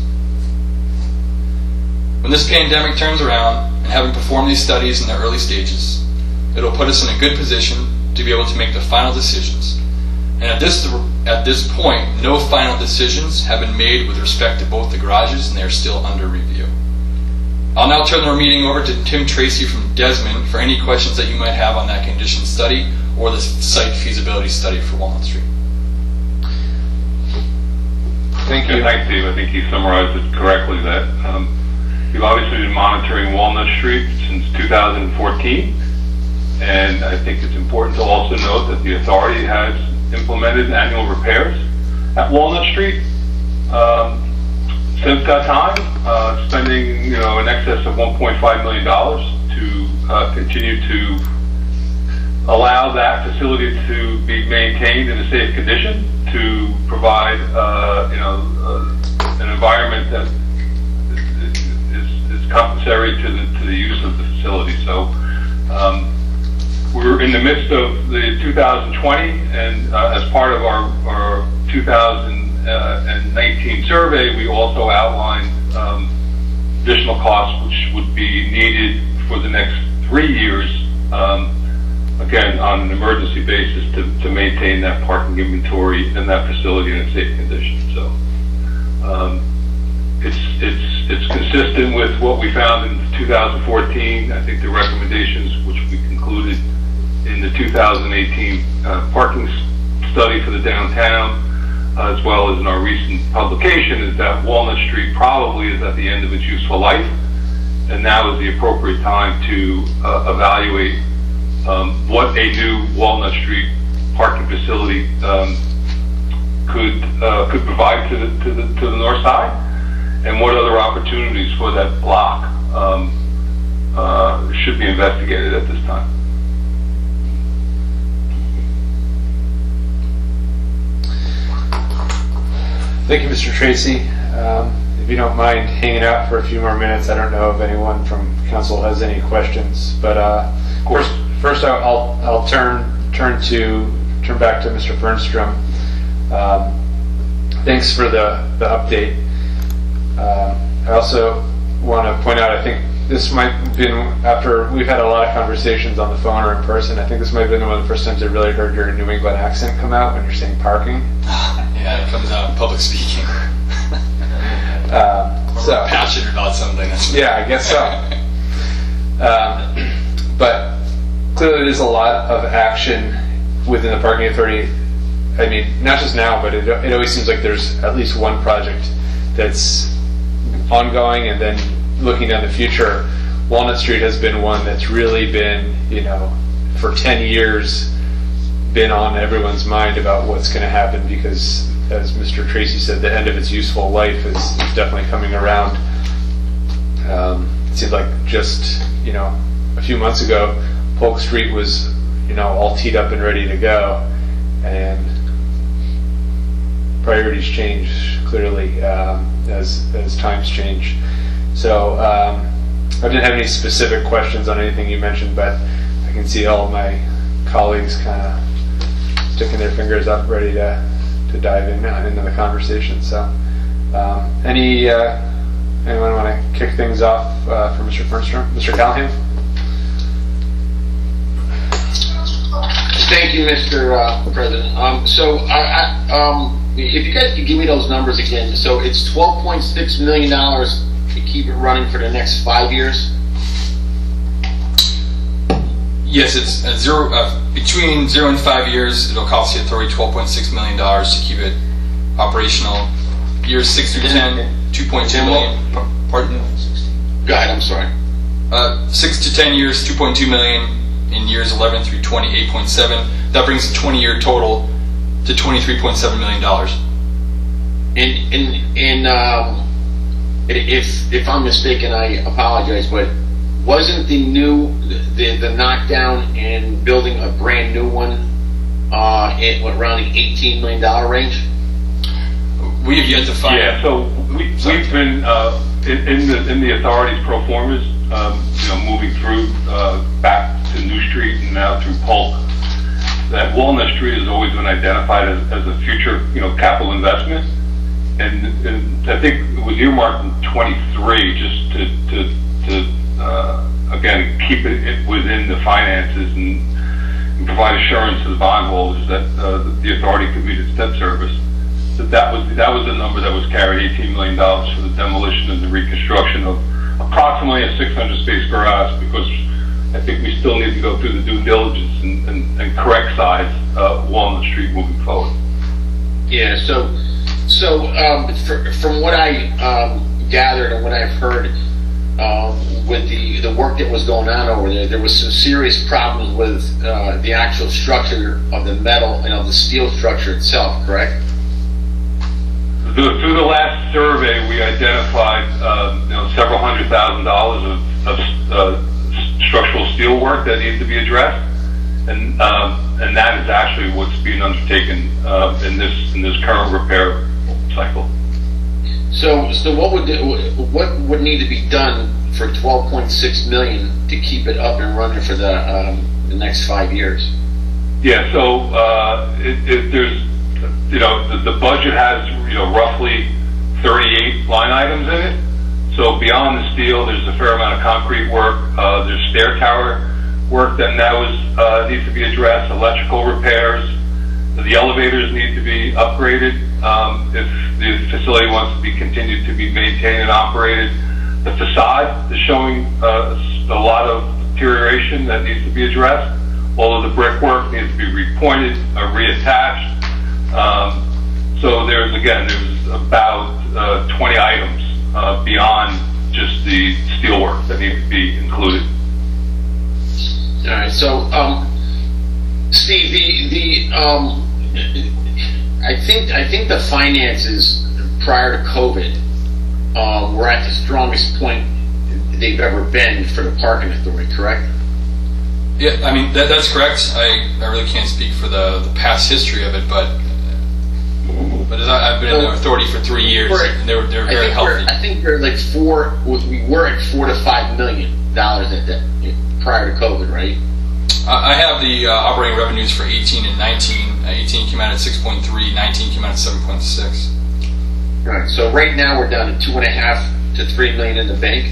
When this pandemic turns around, and having performed these studies in the early stages, it will put us in a good position to be able to make the final decisions. And at this, at this point, no final decisions have been made with respect to both the garages, and they are still under review. I'll now turn the meeting over to Tim Tracy from Desmond for any questions that you might have on that condition study or the site feasibility study for Walnut Street. Thank you. Yeah, thanks, Steve. I think you summarized it correctly. That um, you've obviously been monitoring Walnut Street since two thousand fourteen, and I think it's important to also note that the authority has implemented annual repairs at Walnut Street. Um, Since that time, uh, spending you know in excess of one point five million dollars to uh, continue to allow that facility to be maintained in a safe condition, to provide uh, you know uh, an environment that is, is compensatory to the to the use of the facility. So um, we're in the midst of the two thousand twenty, and uh, as part of our, our two thousand nineteen survey, we also outlined um, additional costs which would be needed for the next three years, um, again on an emergency basis, to, to maintain that parking inventory and that facility in a safe condition. So um, it's it's it's consistent with what we found in two thousand fourteen. I think the recommendations which we concluded in the two thousand eighteen uh, parking study for the downtown, Uh, as well as in our recent publication, is that Walnut Street probably is at the end of its useful life, and now is the appropriate time to uh, evaluate um, what a new Walnut Street parking facility um, could uh, could provide to the, to the to the north side, and what other opportunities for that block um, uh, should be investigated at this time. Thank you, Mister Tracy. Um, if you don't mind hanging out for a few more minutes, I don't know if anyone from council has any questions, but uh, course. First, first I'll, I'll I'll turn turn to turn back to Mister Fernstrom. Um, thanks for the the update. Um, I also want to point out, I think this might have been, after we've had a lot of conversations on the phone or in person, I think this might have been one of the first times I really heard your New England accent come out when you're saying parking. Yeah, it comes out in public speaking. um, or so passionate about something. That's yeah, I guess so. um, but clearly there's a lot of action within the parking authority. I mean, not just now, but it, it always seems like there's at least one project that's ongoing, and then looking down the future, Walnut Street has been one that's really been, you know, for ten years, been on everyone's mind about what's going to happen, because, as Mister Tracy said, the end of its useful life is, is definitely coming around. Um, it seemed like just, you know, a few months ago, Polk Street was, you know, all teed up and ready to go, and priorities change clearly um, as as times change. So um, I didn't have any specific questions on anything you mentioned, but I can see all of my colleagues kind of sticking their fingers up, ready to to dive in uh, into the conversation. So um, any uh, anyone want to kick things off uh, for Mister Fernstrom, Mister Callahan? Thank you, Mister Uh, President. Um, so, I, I, um, if you guys could give me those numbers again. So, it's twelve point six million dollars to keep it running for the next five years? Yes, it's uh, zero, uh, between zero and five years, it'll cost the authority twelve point six million dollars to keep it operational. Years six through ten, two point two million dollars. Pardon? Go ahead, I'm sorry. Uh, six to ten years, two point two million dollars. In years eleven through twenty, eight point seven. That brings the twenty-year total to twenty-three point seven million dollars. In in in um, if if I'm mistaken, I apologize, but wasn't the new the the knockdown and building a brand new one uh, at around the eighteen million dollar range? We have yet to find. Yeah, so we, we've been uh, in, in the in the authority's pro formas, um, you know, moving through uh, back to New Street and now through Polk. That Walnut Street has always been identified as, as a future, you know, capital investment, and, and I think it was earmarked in twenty-three just to to, to uh, again keep it within the finances and, and provide assurance to the bondholders that uh, the authority could meet its debt service. That that was that was the number that was carried, eighteen million dollars for the demolition and the reconstruction of approximately a six hundred space garage, because I think we still need to go through the due diligence and, and, and correct size uh, Walnut Street moving forward. Yeah, so so um, for, from what I um, gathered and what I've heard um, with the, the work that was going on over there, there was some serious problems with uh, the actual structure of the metal and of the steel structure itself, correct? Through, through the last survey, we identified uh, you know, several hundred thousand dollars of, of uh, structural steel work that needs to be addressed, and um, and that is actually what's being undertaken uh, in this in this current repair cycle. So, so what would what would need to be done for twelve point six million to keep it up and running for the um, the next five years? Yeah, so uh, it, it, there's you know the, the budget has you know roughly thirty-eight line items in it. So beyond the steel, there's a fair amount of concrete work. Uh, there's stair tower work that now is, uh, needs to be addressed, electrical repairs. The elevators need to be upgraded um, if the facility wants to be continued to be maintained and operated. The facade is showing uh, a lot of deterioration that needs to be addressed. All of the brickwork needs to be repointed, uh, reattached. Um, so there's, again, there's about uh, twenty items Uh, beyond just the steelwork that need to be included. All right. So, um, Steve, the the um, I think I think the finances prior to COVID um, were at the strongest point they've ever been for the parking authority. Correct? Yeah, I mean that, that's correct. I, I really can't speak for the, the past history of it, but. But I've been in the authority for three years, and they were they're very healthy. I think we're like four. We were at four to five million dollars at that prior to COVID, right? I I have the uh, operating revenues for eighteen and nineteen. Uh, eighteen came out at six point three, nineteen came out at seven point six. Right. So right now we're down to two and a half to three million in the bank.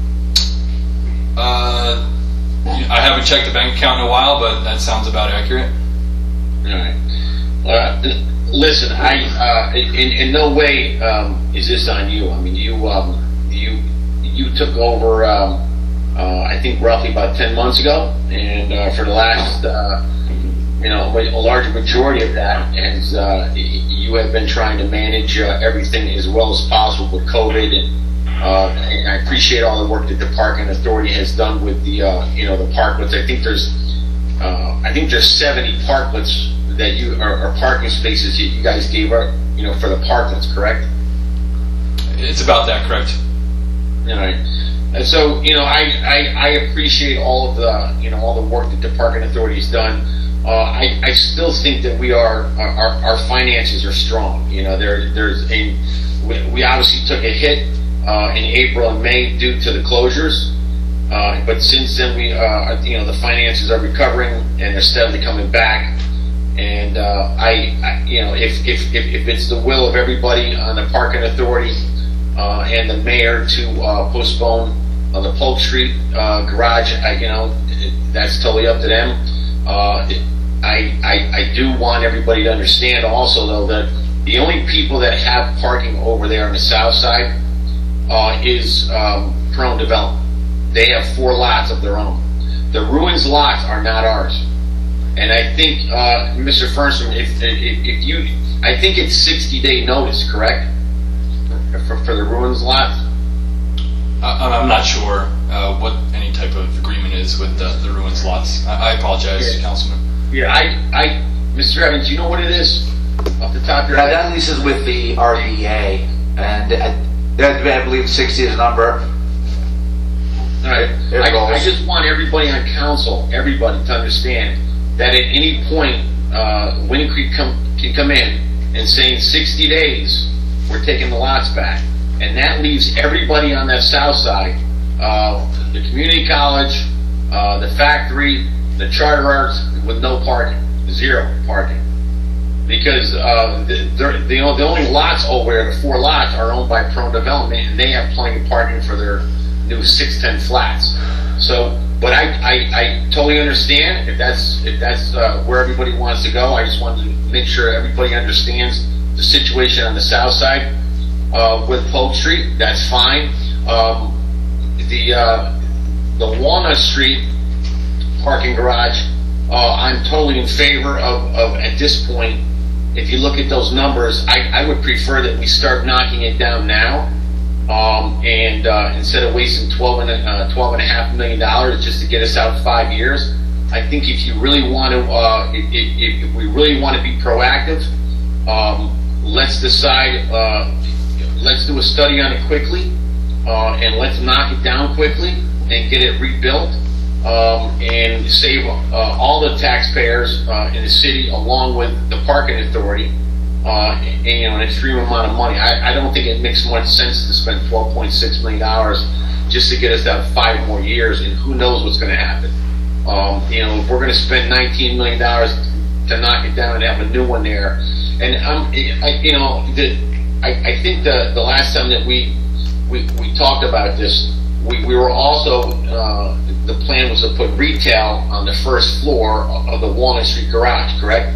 Uh, I haven't checked the bank account in a while, but that sounds about accurate. All right. Uh, listen, I uh, in, in no way um, is this on you. I mean, you um, you you took over. Um, uh, I think roughly about ten months ago, and uh, for the last uh, you know a large majority of that, as uh, you have been trying to manage uh, everything as well as possible with COVID, and, uh, and I appreciate all the work that the Parking Authority has done with the uh, you know the parklets. I think there's uh, I think there's seventy parklets that you are, are parking spaces that you guys gave up, you know, for the parklets, correct? It's about that, correct? All right. And so, you know, I, I, I appreciate all of the, you know, all the work that the Parking Authority has done. Uh, I, I still think that we are, our, our finances are strong. You know, there, there's a, we, we obviously took a hit uh, in April and May due to the closures. Uh, but since then, we, uh, you know, the finances are recovering and they're steadily coming back. And uh, I, I, you know, if, if, if, if it's the will of everybody on the Parking Authority uh, and the mayor to uh, postpone uh, the Polk Street uh, garage, I, you know, that's totally up to them. Uh, I, I, I do want everybody to understand also, though, that the only people that have parking over there on the south side uh, is um, Prone Development. They have four lots of their own. The Ruins lots are not ours. And I think, uh, Mister Fernstrom, if, if, if you, I think it's sixty day notice, correct? For, for the Ruins lots? I, I'm not sure uh, what any type of agreement is with the, the Ruins lots. I, I apologize, yeah. Councilman. Yeah, I, I, Mister Evans, do you know what it is off the top of your yeah, head? That lease is with the R D A, and I, I believe sixty is the number. All right. I, I just want everybody on council, everybody, to understand that at any point, uh, Winnie Creek come, can come in and say in sixty days, we're taking the lots back. And that leaves everybody on that south side, uh, the community college, uh, the factory, the charter arts, with no parking, zero parking. Because uh, the, the, the only lots over there, the four lots, are owned by Prone Development, and they have plenty of parking for their new six ten flats. So, but I, I, I totally understand if that's if that's uh, where everybody wants to go. I just wanted to make sure everybody understands the situation on the south side uh, with Polk Street. That's fine. Um, the uh, the Walnut Street parking garage, uh, I'm totally in favor of, of at this point. If you look at those numbers, I, I would prefer that we start knocking it down now. Um, and uh, instead of wasting twelve and uh, twelve and a half million dollars just to get us out five years, I think if you really want to, uh, if, if, if we really want to be proactive, um, let's decide. Uh, let's do a study on it quickly, uh, and let's knock it down quickly and get it rebuilt, um, and save uh, all the taxpayers uh, in the city along with the Parking Authority. Uh, and, you know, an extreme amount of money. I, I don't think it makes much sense to spend twelve point six million dollars just to get us out five more years, and who knows what's going to happen. Um, you know, if we're going to spend nineteen million dollars to knock it down and have a new one there, and um, I, you know, the, I, I think the the last time that we we, we talked about this, we, we were also uh, the plan was to put retail on the first floor of the Walnut Street garage, correct?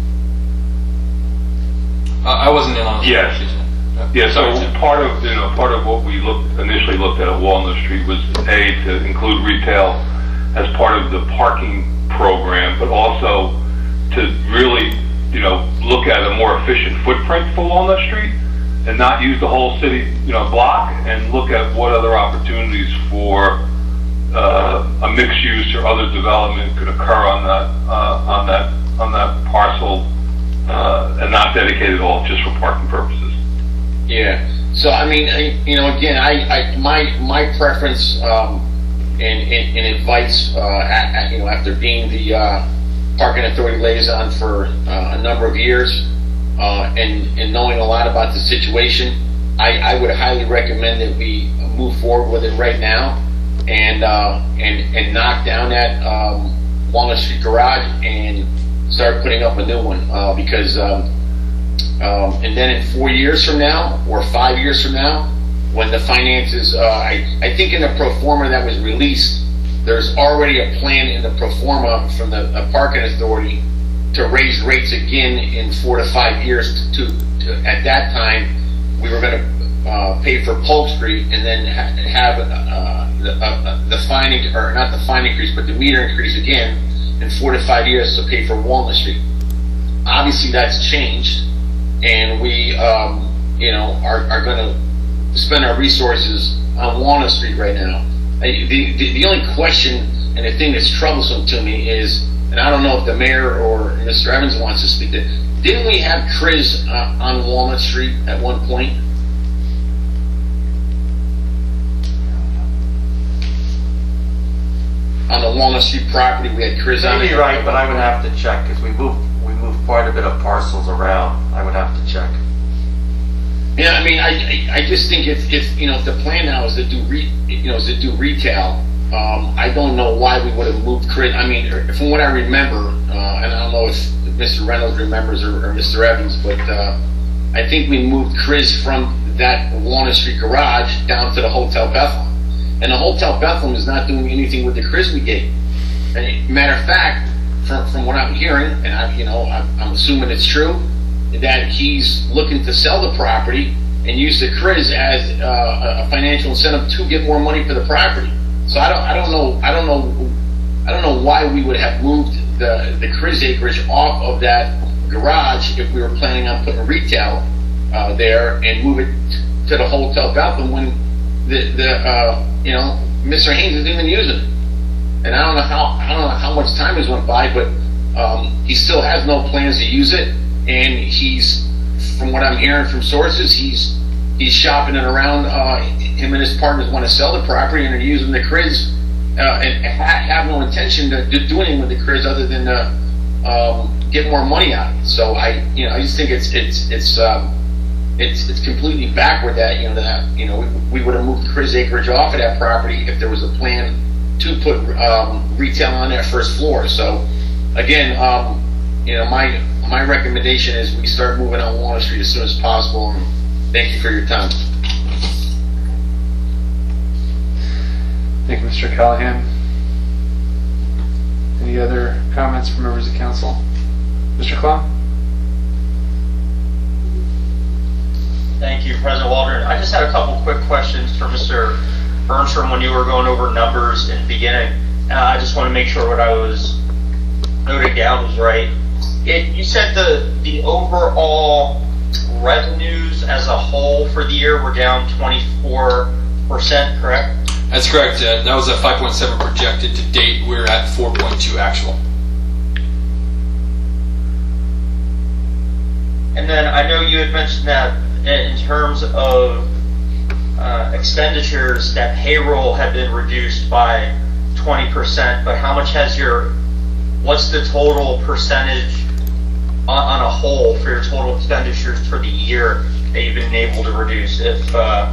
I wasn't in on. Yes. Yeah. So part of you know part of what we looked initially looked at at Walnut Street was a to include retail as part of the parking program, but also to really you know look at a more efficient footprint for Walnut Street and not use the whole city you know block, and look at what other opportunities for uh, a mixed use or other development could occur on that uh, on that on that parcel. Uh, and not dedicated all just for parking purposes. Yeah. So I mean, I, you know, again, I, I my my preference um, and, and, and advice, uh, at, at, you know, after being the uh, Parking Authority liaison for uh, a number of years uh, and and knowing a lot about the situation, I, I would highly recommend that we move forward with it right now and uh, and and knock down that um, Walnut Street garage and start putting up a new one, uh, because, um, um, and then in four years from now, or five years from now, when the finances, uh, I, I think in the pro forma that was released, there's already a plan in the pro forma from the uh, parking authority to raise rates again in four to five years. To, to at that time, we were going to uh, pay for Polk Street and then ha- have uh, the, uh, the fine, or not the fine increase, but the meter increase again in four to five years to pay for Walnut Street. Obviously, that's changed, and we, um, you know, are, are going to spend our resources on Walnut Street right now. I, the, the the only question and the thing that's troublesome to me is, and I don't know if the mayor or Mister Evans wants to speak to, didn't we have Chris uh, on Walnut Street at one point? On the Walnut Street property, we had Chris on it. Maybe right, but I would have to check because we moved we moved quite a bit of parcels around. I would have to check. Yeah, I mean, I, I I just think if if you know if the plan now is to do re, you know is to do retail, um, I don't know why we would have moved Chris. I mean, from what I remember, uh, and I don't know if Mister Reynolds remembers or, or Mister Evans, but uh, I think we moved Chris from that Walnut Street garage down to the Hotel Bethlehem, and the Hotel Bethlehem is not doing anything with the Christmas gate. And matter of fact, from from what I'm hearing, and I you know I'm, I'm assuming it's true, that he's looking to sell the property and use the C R I S as uh, a financial incentive to get more money for the property. So I don't, I don't know, I don't know, I don't know why we would have moved the the C R I S acreage off of that garage if we were planning on putting retail uh, there and move it to the Hotel Bethlehem when the the uh, you know Mister Haynes isn't even using it. And I don't know how I don't know how much time has went by, but um, he still has no plans to use it. And he's, from what I'm hearing from sources, he's he's shopping it around. Uh, him and his partners want to sell the property, and they're using the C R I S uh, and ha- have no intention to do anything with the C R I S other than to um, get more money out of it. So I, you know, I just think it's it's it's um, it's it's completely backward that you know that you know we, we would have moved the C R I S acreage off of that property if there was a plan to put um, retail on that first floor. So again, um, you know, my my recommendation is we start moving on Walnut Street as soon as possible. And thank you for your time. Thank you, Mister Callahan. Any other comments from members of council? Mister Clown? Thank you, President Waldron. I just had a couple quick questions for Mister Burnstrom when you were going over numbers in the beginning. Uh, I just want to make sure what I was noting down was right. It, you said the the overall revenues as a whole for the year were down twenty-four percent, correct? That's correct. Uh, that was a five point seven projected to date. We're at four point two actual. And then I know you had mentioned that in terms of uh, expenditures, that payroll had been reduced by twenty percent, but how much has your, what's the total percentage on, on a whole for your total expenditures for the year that you've been able to reduce? If uh,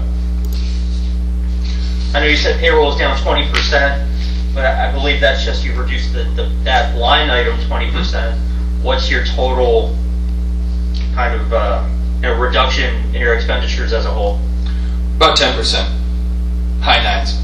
I know you said payroll is down twenty percent, but I believe that's just you reduced the, the, that line item twenty percent. What's your total kind of uh, you know, reduction in your expenditures as a whole? About ten percent. High nines.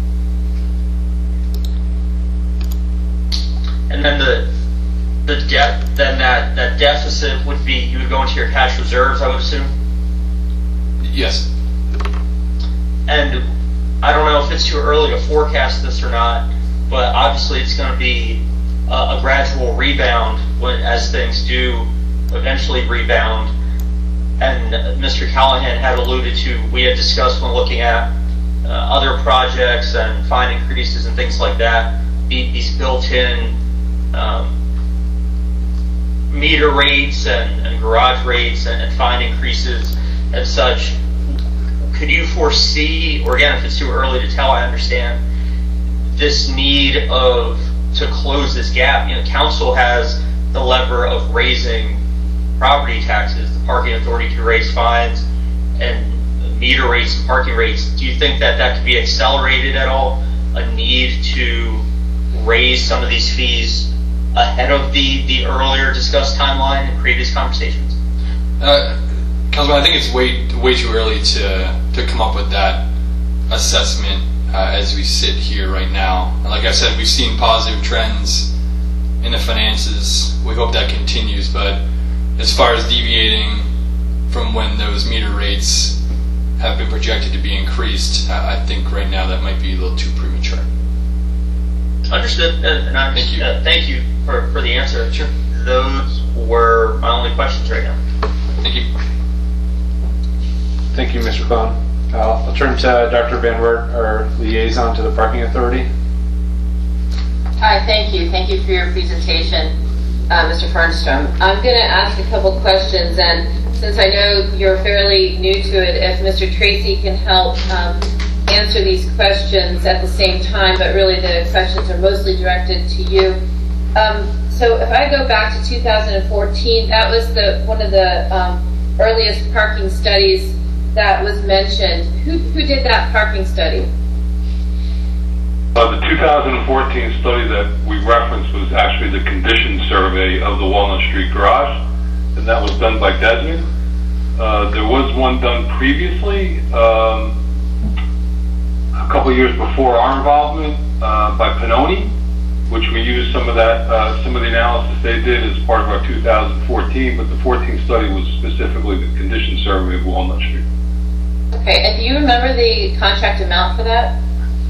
And then the the debt, then that, that deficit would be, you would go into your cash reserves, I would assume? Yes. And I don't know if it's too early to forecast this or not, but obviously it's going to be a, a gradual rebound when, as things do eventually rebound. And Mister Callahan had alluded to, we had discussed when looking at uh, other projects and fine increases and things like that, these built-in um, meter rates and, and garage rates and, and fine increases and such. Could you foresee, or again, if it's too early to tell, I understand, this need of to close this gap? You know, council has the lever of raising property taxes. The parking authority can raise fines and meter rates and parking rates. Do you think that that could be accelerated at all? A need to raise some of these fees ahead of the, the earlier discussed timeline in previous conversations? Uh, Councilman, I think it's way way too early to to come up with that assessment uh, as we sit here right now. And like I said, we've seen positive trends in the finances. We hope that continues, but as far as deviating from when those meter rates have been projected to be increased, I think right now that might be a little too premature. Understood, and I thank you. Uh, thank you for, for the answer. Sure. Those were my only questions right now. Thank you. Thank you, Mister Cohn. Uh, I'll turn to Doctor Van Wert, our liaison to the Parking Authority. Hi, thank you. Thank you for your presentation, uh, Mister Fernstrom. I'm going to ask a couple questions, and since I know you're fairly new to it, if Mister Tracy can help um, answer these questions at the same time, but really the questions are mostly directed to you. Um, so if I go back to two thousand fourteen, that was the one of the um, earliest parking studies that was mentioned. Who, who did that parking study? Uh, the two thousand fourteen study that we referenced was actually the condition survey of the Walnut Street garage, and that was done by Desmond. Uh, there was one done previously, um, a couple of years before our involvement, uh, by Pannoni, which we used some of that, uh, some of the analysis they did as part of our two thousand fourteen, but the fourteen study was specifically the condition survey of Walnut Street. Okay, and do you remember the contract amount for that?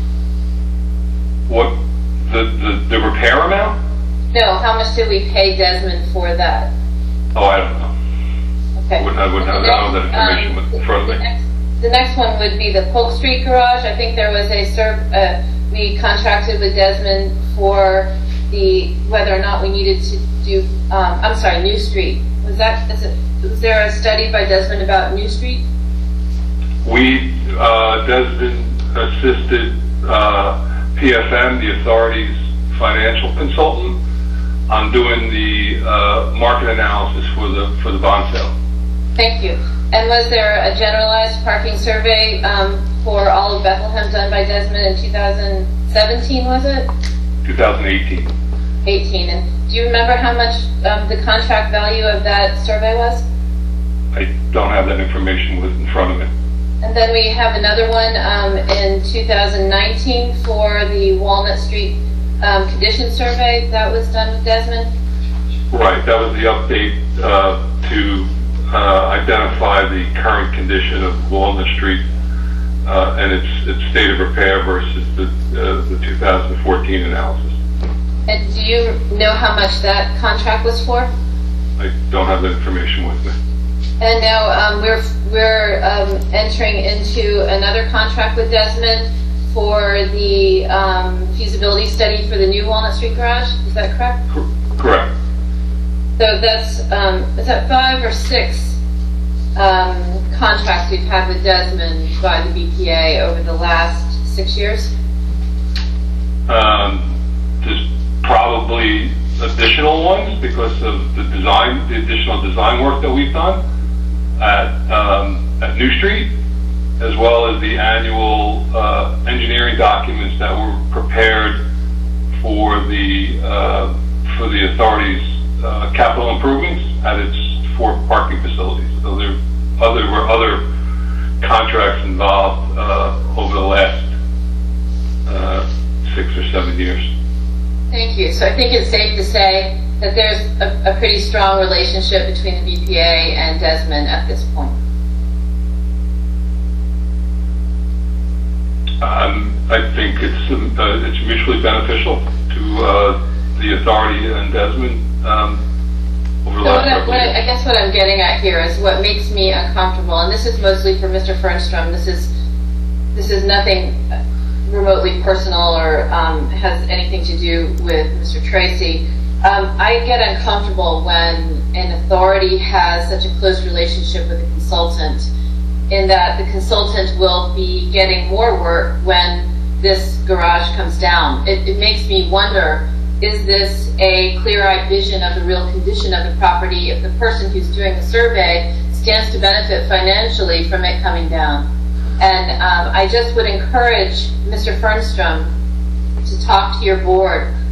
What, the, the, the repair amount? No, how much did we pay Desmond for that? Oh, I don't know. Okay. I wouldn't, I wouldn't have known that information um, in front of me. The next, the next one would be the Polk Street garage. I think there was a serv uh, we contracted with Desmond for the whether or not we needed to do. Um, I'm sorry, New Street. Was that? Is it? Was there a study by Desmond about New Street? We uh, Desmond assisted uh, P F M, the authority's financial consultant, on doing the uh, market analysis for the for the bond sale. Thank you. And was there a generalized parking survey um, for all of Bethlehem done by Desmond in two thousand seventeen, was it? two thousand eighteen. eighteen. And do you remember how much um, the contract value of that survey was? I don't have that information with in front of me. And then we have another one um, in two thousand nineteen for the Walnut Street um, condition survey that was done with Desmond. Right, that was the update uh, to uh, identify the current condition of Walnut Street uh, and its its state of repair versus the uh, the two thousand fourteen analysis. And do you know how much that contract was for? I don't have that information with me. And now um, we're we're um, entering into another contract with Desmond for the um, feasibility study for the new Walnut Street garage. Is that correct? Correct. So that's um, is that five or six um, contracts we've had with Desmond by the B P A over the last six years? Um, there's probably additional ones because of the design, the additional design work that we've done at um, at New Street, as well as the annual uh, engineering documents that were prepared for the uh, for the authority's uh, capital improvements at its four parking facilities. So there other were other contracts involved uh, over the last uh, six or seven years. Thank you. So I think it's safe to say that there's a, a pretty strong relationship between the B P A and Desmond at this point. Um, I think it's um, uh, it's mutually beneficial to uh, the authority and Desmond um, over the So last what I, couple what of I, I years. guess what I'm getting at here is what makes me uncomfortable, and this is mostly for Mister Fernstrom. This is this is nothing remotely personal or um, has anything to do with Mister Tracy. Um, I get uncomfortable when an authority has such a close relationship with a consultant, in that the consultant will be getting more work when this garage comes down. It, it makes me wonder, is this a clear-eyed vision of the real condition of the property if the person who's doing the survey stands to benefit financially from it coming down? And um, I just would encourage Mister Fernstrom to talk to your board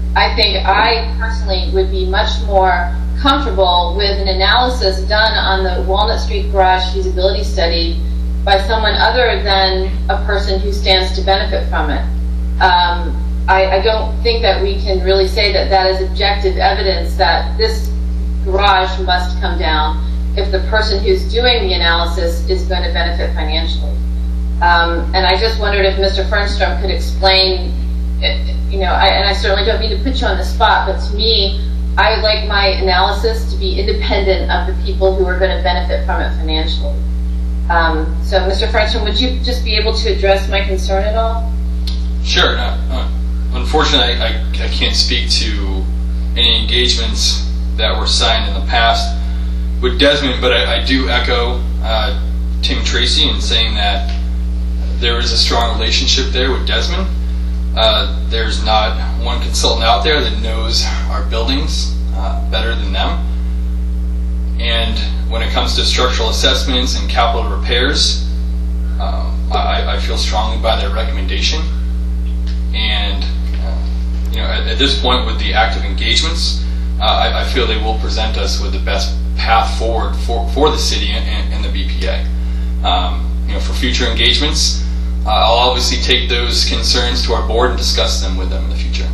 I think I personally would be much more comfortable with an analysis done on the Walnut Street Garage feasibility study by someone other than a person who stands to benefit from it. Um, I, I don't think that we can really say that that is objective evidence that this garage must come down if the person who's doing the analysis is going to benefit financially. Um, and I just wondered if Mister Fernstrom could explain, you know, I, and I certainly don't mean to put you on the spot, but to me, I would like my analysis to be independent of the people who are going to benefit from it financially. Um, so, Mister Frenstrom, would you just be able to address my concern at all? Sure. Uh, uh, unfortunately, I, I, I can't speak to any engagements that were signed in the past with Desmond, but I, I do echo uh, Tim Tracy in saying that there is a strong relationship there with Desmond. Uh, there's not one consultant out there that knows our buildings uh, better than them. And when it comes to structural assessments and capital repairs, um, I, I feel strongly by their recommendation. And uh, you know, at, at this point, with the active engagements, uh, I, I feel they will present us with the best path forward for, for the city and, and the B P A. Um, you know, for future engagements, uh, I'll obviously take those concerns to our board and discuss them with them in the future.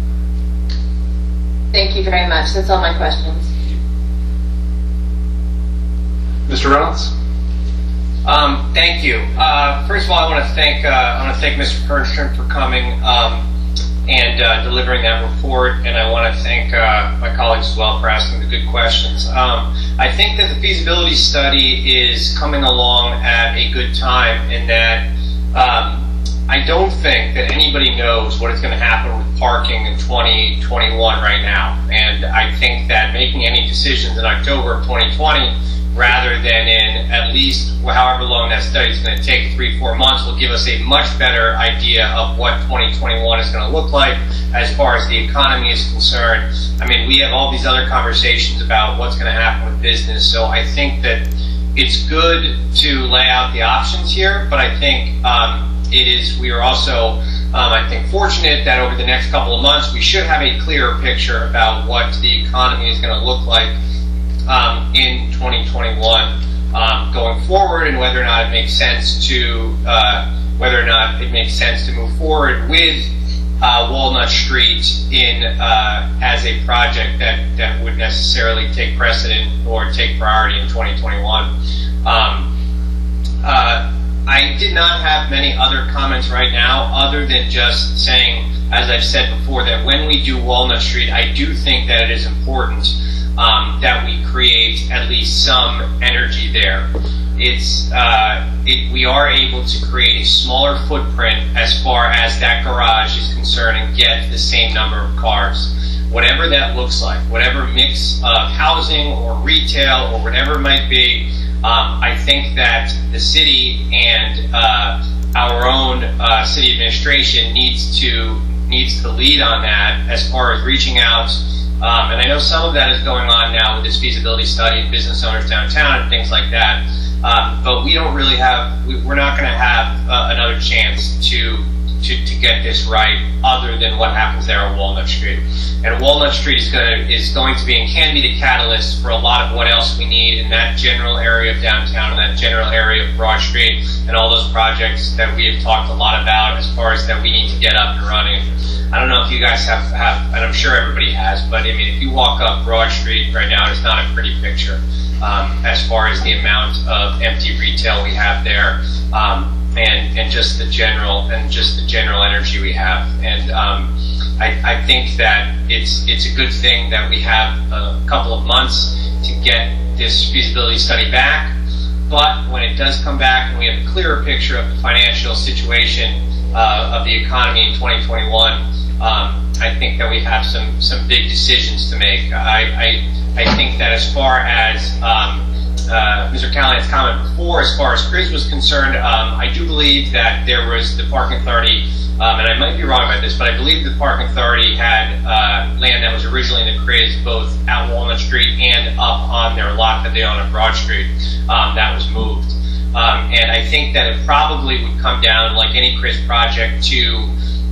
Thank you very much. That's all my questions. Mister Reynolds? Um, thank you. Uh, first of all, I want to thank uh, I want to thank Mister Fernstrom for coming um, and uh, delivering that report, and I want to thank uh, my colleagues as well for asking the good questions. Um, I think that the feasibility study is coming along at a good time in that um, I don't think that anybody knows what is going to happen with parking in twenty twenty-one right now, and I think that making any decisions in October of twenty twenty rather than in at least however long that study is going to take, three, four months, will give us a much better idea of what twenty twenty-one is going to look like as far as the economy is concerned. I mean, we have all these other conversations about what's going to happen with business, so I think that it's good to lay out the options here, but I think um, it is, we are also, um, I think, fortunate that over the next couple of months we should have a clearer picture about what the economy is going to look like Um, in twenty twenty-one um, going forward, and whether or not it makes sense to uh, whether or not it makes sense to move forward with uh, Walnut Street in uh, as a project that that would necessarily take precedent or take priority in twenty twenty-one. Um, uh, I did not have many other comments right now, other than just saying, as I've said before, that when we do Walnut Street, I do think that it is important Um, that we create at least some energy there. It's uh, it, we are able to create a smaller footprint as far as that garage is concerned and get the same number of cars. Whatever that looks like, whatever mix of housing or retail or whatever it might be, um, I think that the city and uh, our own uh, city administration needs to needs to lead on that as far as reaching out. Um, and I know some of that is going on now with this feasibility study and business owners downtown and things like that. Um, but we don't really have, we, we're not going to have uh, another chance to, to to get this right other than what happens there on Walnut Street. And Walnut Street is going to is going to be and can be the catalyst for a lot of what else we need in that general area of downtown and that general area of Broad Street and all those projects that we have talked a lot about as far as that we need to get up and running. I don't know if you guys have, have, and I'm sure everybody has, but I mean, if you walk up Broad Street right now, it's not a pretty picture um, as far as the amount of empty retail we have there, um, and and just the general and just the general energy we have. And um, I, I think that it's it's a good thing that we have a couple of months to get this feasibility study back. But when it does come back and we have a clearer picture of the financial situation uh, of the economy in twenty twenty-one. Um, I think that we have some, some big decisions to make. I, I, I think that as far as um, uh, Mister Callahan's comment before, as far as Chris was concerned, um, I do believe that there was the parking authority, um, and I might be wrong about this, but I believe the parking authority had uh, land that was originally in the Chris both at Walnut Street and up on their lot that they own on Broad Street. Um, that was moved. Um, and I think that it probably would come down, like any Chris project, to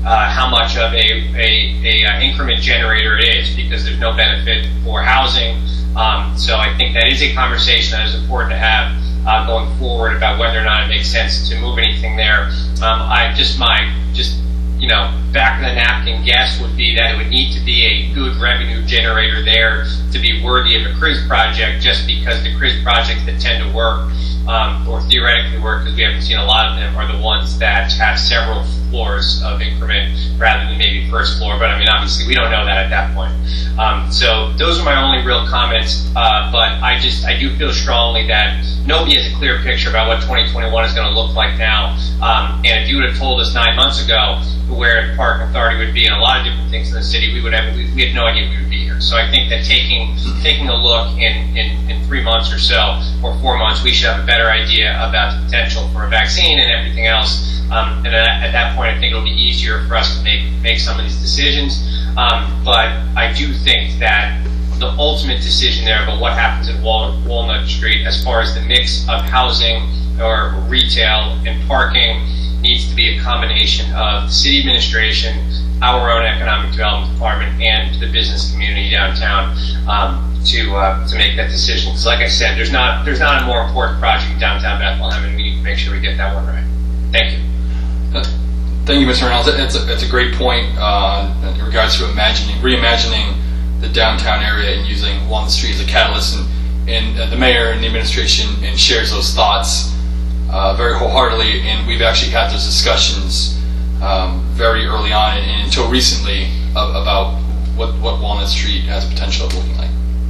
uh, how much of a, a, a uh, increment generator it is, because there's no benefit for housing. Um, so I think that is a conversation that is important to have uh, going forward about whether or not it makes sense to move anything there. Um, I just my just you know back of the napkin guess would be that it would need to be a good revenue generator there to be worthy of a C R I S project, just because the C R I S projects that tend to work um, or theoretically work, because we haven't seen a lot of them, are the ones that have several floors of increment rather than maybe first floor. But I mean, obviously, we don't know that at that point. Um, so those are my only real comments. Uh, but I just I do feel strongly that nobody has a clear picture about what twenty twenty-one is going to look like now. Um, and if you would have told us nine months ago where the park authority would be and a lot of different things in the city, we would have we, we had no idea we would be here. So I think that taking taking a look in, in, in three months or so, or four months, we should have a better idea about the potential for a vaccine and everything else. Um, and at, at that point, I think it'll be easier for us to make make some of these decisions. Um, but I do think that the ultimate decision there about what happens at Wal- Walnut Street, as far as the mix of housing or retail and parking, needs to be a combination of the city administration, our own economic development department, and the business community downtown um, to uh, to make that decision. Because, like I said, there's not there's not a more important project in downtown Bethlehem, and we need to make sure we get that one right. Thank you. Uh, thank you, Mister Reynolds. That's a, that's a great point uh, in regards to imagining, reimagining the downtown area and using Walnut Street as a catalyst. And, and uh, the mayor and the administration and shares those thoughts uh, very wholeheartedly. And we've actually had those discussions um, very early on and, and until recently of, about what, what Walnut Street has potential of looking like.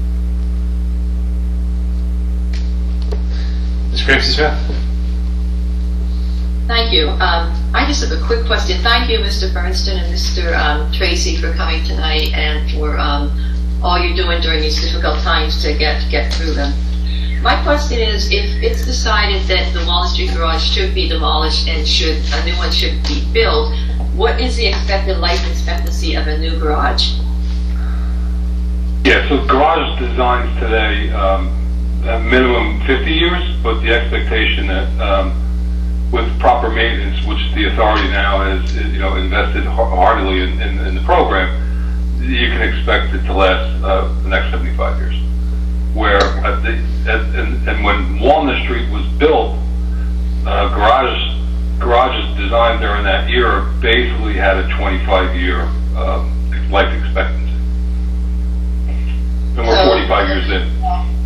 Miz Graves-Smith. Thank you. Um, I just have a quick question. Thank you, Mister Bernstein and Mister Um, Tracy, for coming tonight and for um, all you're doing during these difficult times to get get through them. My question is, if it's decided that the Walnut Street garage should be demolished and should a new one should be built, what is the expected life expectancy of a new garage? Yeah, so garage designs today um, have minimum fifty years, but the expectation that um, with proper maintenance, which the authority now has, you know, invested heartily in, in, in the program, you can expect it to last uh, the next seventy-five years. Where at the, at, and, and when Walnut Street was built, uh, garage garages designed during that era basically had a twenty-five year um, life expectancy, and we're forty-five years in.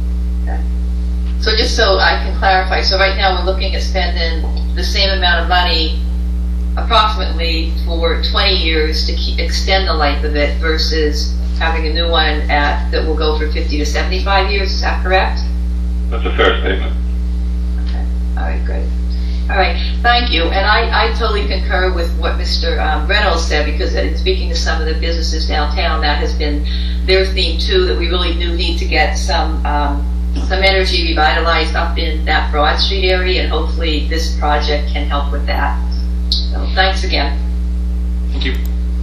So just so I can clarify, so right now we're looking at spending the same amount of money approximately for twenty years to keep, extend the life of it versus having a new one at, that will go for fifty to seventy-five years. Is that correct? That's a fair statement. Okay. All right, great. All right, thank you. And I, I totally concur with what Mister Um, Reynolds said, because in speaking to some of the businesses downtown, that has been their theme too, that we really do need to get some um, some energy revitalized up in that Broad Street area, and hopefully this project can help with that. So thanks again. Thank you.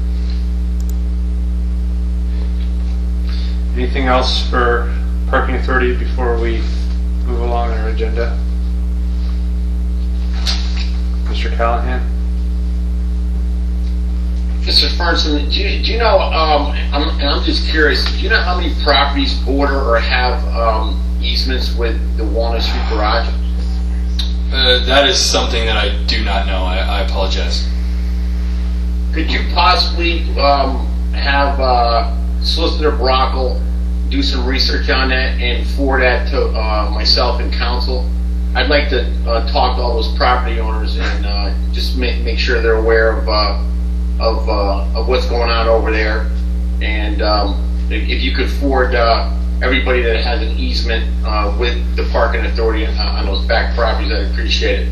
Anything else for Parking Authority before we move along our agenda? Mister Callahan? Mister Ferguson, do you, do you know, um, I'm, and I'm just curious, do you know how many properties border or have um, easements with the Walnut Street garage? Uh, that is something that I do not know. I, I apologize. Could you possibly um, have uh, Solicitor Brockle do some research on that and forward that to uh, myself and council? I'd like to uh, talk to all those property owners and uh, just make, make sure they're aware of uh, of, uh, of what's going on over there. And um, if, if you could forward uh, everybody that has an easement uh, with the parking authority on, on those back properties, I'd appreciate it.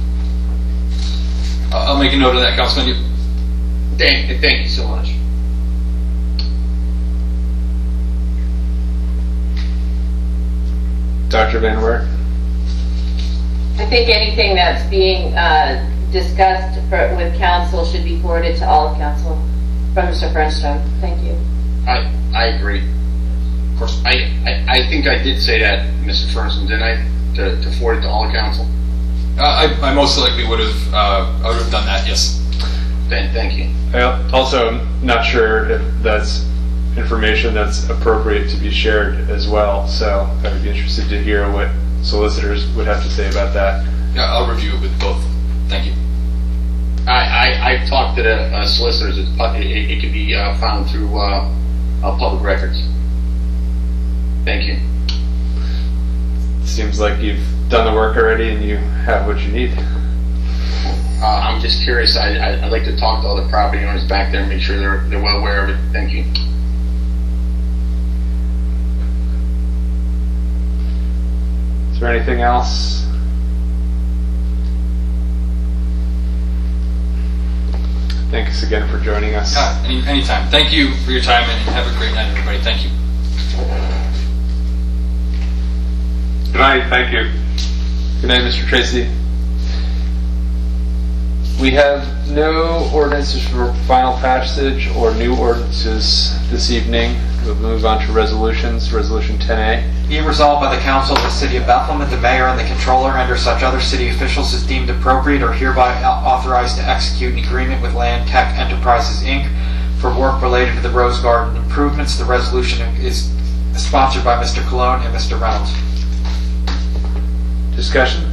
I'll make a note of that, Councilman. Thank, thank you so much. Doctor Van Wert? I think anything that's being uh, discussed for, with council should be forwarded to all of council from Mister Frenstrom. Thank you. I I agree. Of course, I, I, I think I did say that, Mister Frenstrom, didn't I? To, to forward it to all of council? Uh, I, I most likely would have uh, I would have done that, yes. Thank, thank you. I also am not sure if that's information that's appropriate to be shared as well, so I would be interested to hear what solicitors would have to say about that. Yeah, I'll review it with both. Thank you. I, I, I've talked to the uh, solicitors. It, it, it can be uh, found through uh, uh, public records. Thank you. Seems like you've done the work already and you have what you need. Uh, I'm just curious. I, I, I'd like to talk to all the property owners back there and make sure they're, they're well aware of it. Thank you. Is there anything else? Thanks again for joining us. Uh, any anytime. Thank you for your time and have a great night, everybody. Thank you. Good night. Thank you. Good night, Mister Tracy. We have no ordinances for final passage or new ordinances this evening. We'll move on to resolutions. Resolution ten A. Be resolved by the Council of the City of Bethlehem that the mayor and the controller under such other city officials as deemed appropriate are hereby authorized to execute an agreement with Land Tech Enterprises, Incorporated for work related to the Rose Garden improvements. The resolution is sponsored by Mister Cologne and Mister Reynolds. Discussion?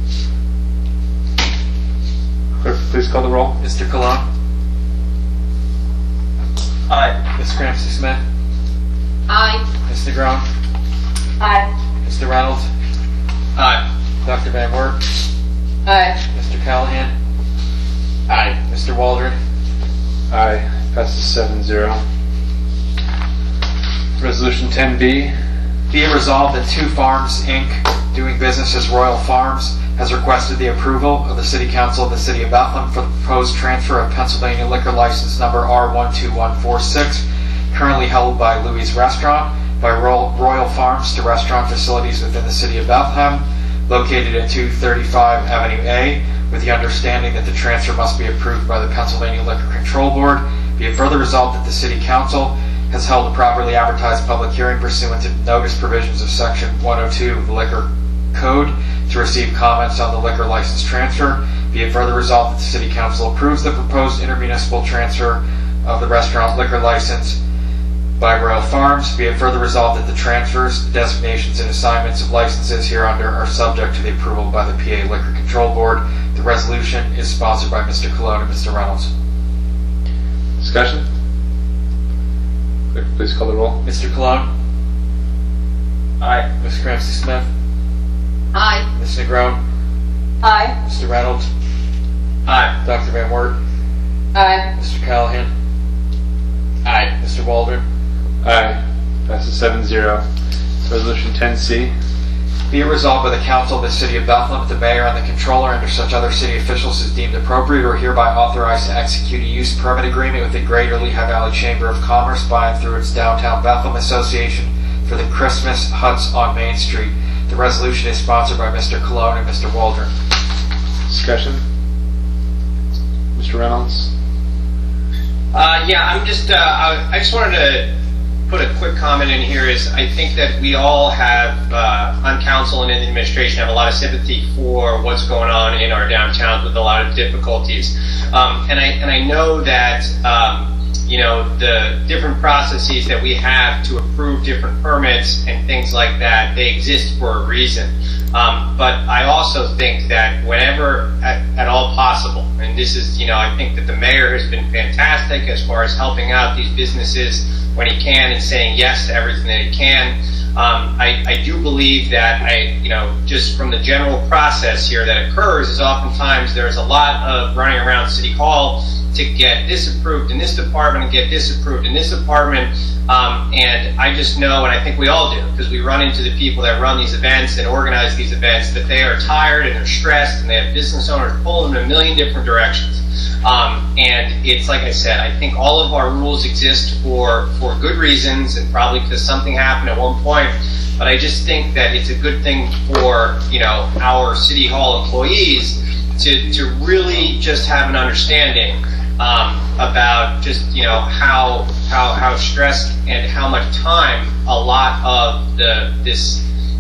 Clerk, please call the roll. Mister Cologne? Aye. Miz Ramsey Smith? Aye. Mister Groen? Aye. Mister Reynolds? Aye. Doctor Van Wert? Aye. Mister Callahan? Aye. Mister Waldron? Aye. Passes seven zero. Resolution ten B. Be it resolved that Two Farms, Incorporated, doing business as Royal Farms, has requested the approval of the City Council of the City of Bethlehem for the proposed transfer of Pennsylvania liquor license number R one two one four six, currently held by Louis Restaurant, by Royal, Royal Farms to restaurant facilities within the City of Bethlehem, located at two thirty-five Avenue A, with the understanding that the transfer must be approved by the Pennsylvania Liquor Control Board. Be it further resolved that the City Council has held a properly advertised public hearing pursuant to notice provisions of Section one oh two of the Liquor Code to receive comments on the liquor license transfer. Be it further resolved that the City Council approves the proposed intermunicipal transfer of the restaurant liquor license by Royal Farms. Be it further resolved that the transfers, designations, and assignments of licenses hereunder are subject to the approval by the P A Liquor Control Board. The resolution is sponsored by Mister Cologne and Mister Reynolds. Discussion? Clerk, please call the roll. Mister Cologne? Aye. Miz Ramsey Smith? Aye. Miz Negron? Aye. Mister Reynolds? Aye. Doctor Van Wert? Aye. Mister Callahan? Aye. Mister Waldron? Aye. Passes seven zero. Resolution ten C. Be it resolved by the Council of the City of Bethlehem that the mayor and the controller under such other city officials as deemed appropriate are hereby authorized to execute a use permit agreement with the Greater Lehigh Valley Chamber of Commerce by and through its Downtown Bethlehem Association for the Christmas Huts on Main Street. The resolution is sponsored by Mister Cologne and Mister Waldron. Discussion? Mister Reynolds? Uh, yeah, I'm just, uh, I, I just wanted to put a quick comment in here is I think that we all have, uh, on council and in the administration, have a lot of sympathy for what's going on in our downtowns with a lot of difficulties. Um, and I, and I know that, um, you know, the different processes that we have to approve different permits and things like that, they exist for a reason. Um, but I also think that whenever at, at all possible, and this is, you know, I think that the mayor has been fantastic as far as helping out these businesses when he can and saying yes to everything that he can. Um, I, I do believe that I, you know, just from the general process here that occurs is oftentimes there's a lot of running around City Hall to get this approved in this department and get this approved in this department. Um, and I just know, and I think we all do, because we run into the people that run these events and organize these events, that they are tired and they're stressed and they have business owners pulling them in a million different directions. Um, and it's like I said, I think all of our rules exist for, for good reasons and probably because something happened at one point. But I just think that it's a good thing for, you know, our City Hall employees to, to really just have an understanding um, about just, you know, how, how, how stressed and how much time a lot of the, this,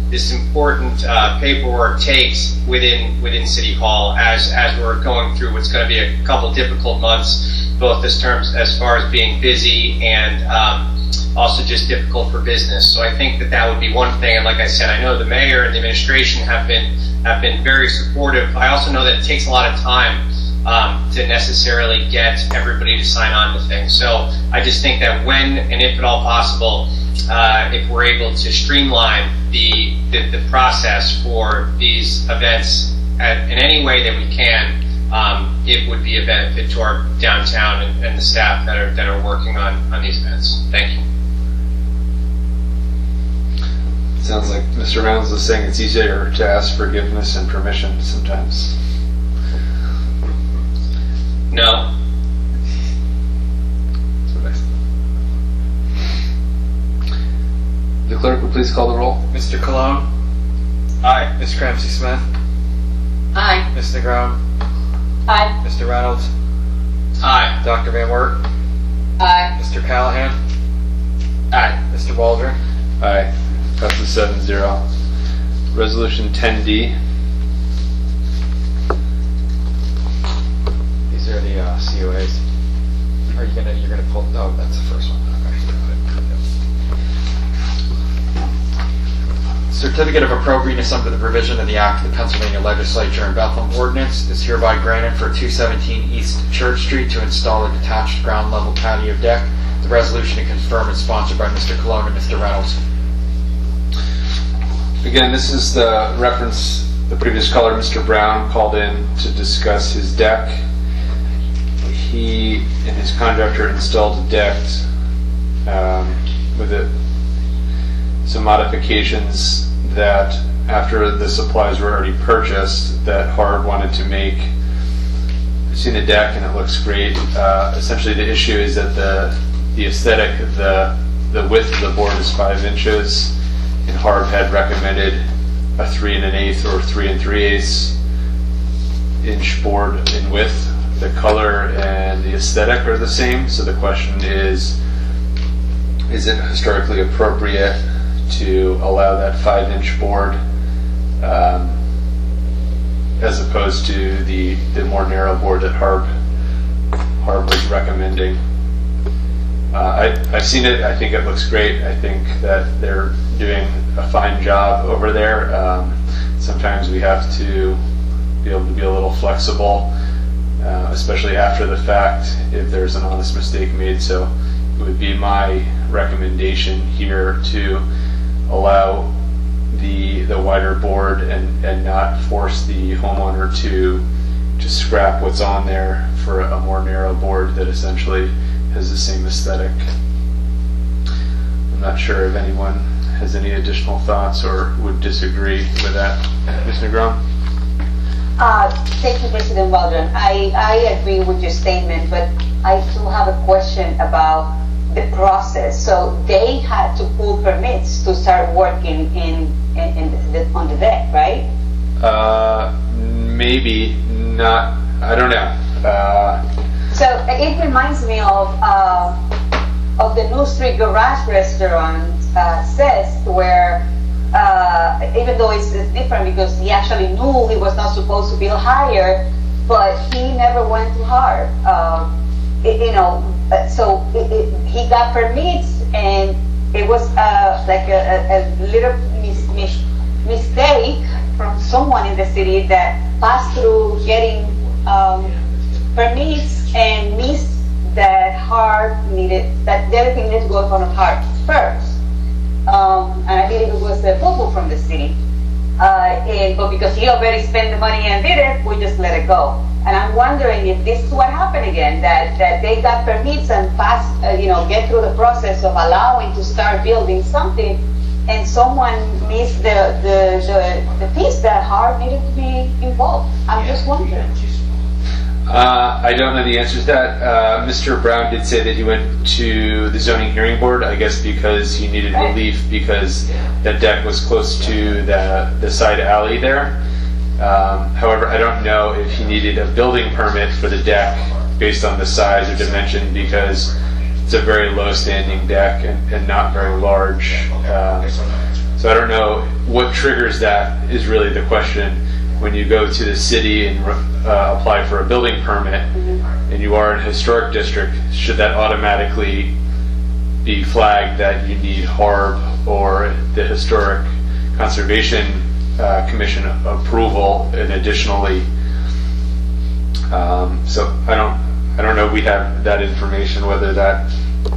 this important uh, paperwork takes within within City Hall as as we're going through what's going to be a couple difficult months, both as terms as far as being busy and um, also just difficult for business. So I think that that would be one thing. And like I said, I know the mayor and the administration have been have been very supportive. I also know that it takes a lot of time um, to necessarily get everybody to sign on to things. So I just think that when and if at all possible, uh, if we're able to streamline the the, the process for these events at, in any way that we can, um, it would be a benefit to our downtown and, and the staff that are that are working on on these events. Thank you. Sounds like Mister Reynolds is saying it's easier to ask forgiveness and permission sometimes. No. That's what I said. The clerk would please call the roll. Mister Cologne? Aye. Miz Ramsey Smith? Aye. Miz Negron? Aye. Mister Reynolds? Aye. Doctor Van Wert? Aye. Mister Callahan? Aye. Mister Waldron? Aye. Passes seven zero. Resolution ten D. These are the uh, C O As. Are you gonna? You're gonna pull? Oh, that's the first one. Okay. Certificate of appropriateness under the provision of the Act of the Pennsylvania Legislature and Bethlehem Ordinance is hereby granted for two seventeen East Church Street to install a detached ground level patio deck. The resolution to confirm is sponsored by Mister Cologne and Mister Reynolds. Again, this is the reference, the previous caller, Mister Brown, called in to discuss his deck. He and his contractor installed a deck um, with it, some modifications that after the supplies were already purchased that Harb wanted to make. I've seen the deck and it looks great. Uh, essentially the issue is that the the aesthetic, the, the width of the board is five inches. And Harb had recommended a three and an eighth or three and three eighths inch board in width. The color and the aesthetic are the same, so the question is, is it historically appropriate to allow that five inch board um, as opposed to the, the more narrow board that Harb, Harb was recommending? Uh, I, I've seen it. I think it looks great. I think that they're doing a fine job over there. Um, sometimes we have to be able to be a little flexible, uh, especially after the fact, if there's an honest mistake made. So it would be my recommendation here to allow the the wider board and, and not force the homeowner to just scrap what's on there for a more narrow board that essentially has the same aesthetic. I'm not sure if anyone has any additional thoughts or would disagree with that. Miz Negron? Uh, thank you, President Waldron. I, I agree with your statement, but I do have a question about the process. So they had to pull permits to start working in, in, in the, on the deck, right? Uh, maybe not. I don't know. Uh, So it reminds me of uh, of the New Street Garage restaurant, uh, Cest, where uh, even though it's, it's different because he actually knew he was not supposed to build higher, but he never went too hard. Um, it, you know, so it, it, he got permits, and it was uh, like a, a, a little mis mis mistake from someone in the city that passed through getting um, permits and missed that Harb needed, that everything needs to go in front of Harb first. Um, and I believe it was the people from the city. Uh, and, but because he already spent the money and did it, we just let it go. And I'm wondering if this is what happened again, that, that they got permits and passed, uh, you know, get through the process of allowing to start building something, and someone missed the, the, the, the piece that Harb needed to be involved. I'm just wondering. Uh, I don't know the answer to that. Uh, Mister Brown did say that he went to the zoning hearing board, I guess because he needed relief because that deck was close to the, the side alley there. Um, however, I don't know if he needed a building permit for the deck based on the size or dimension because it's a very low standing deck and, and not very large. Uh, So I don't know what triggers that is really the question. When you go to the city and uh, apply for a building permit, mm-hmm. and you are in a historic district, should that automatically be flagged that you need H A R B or the Historic Conservation uh, Commission approval, and additionally, um, so I don't, I don't know if we have that information. Whether that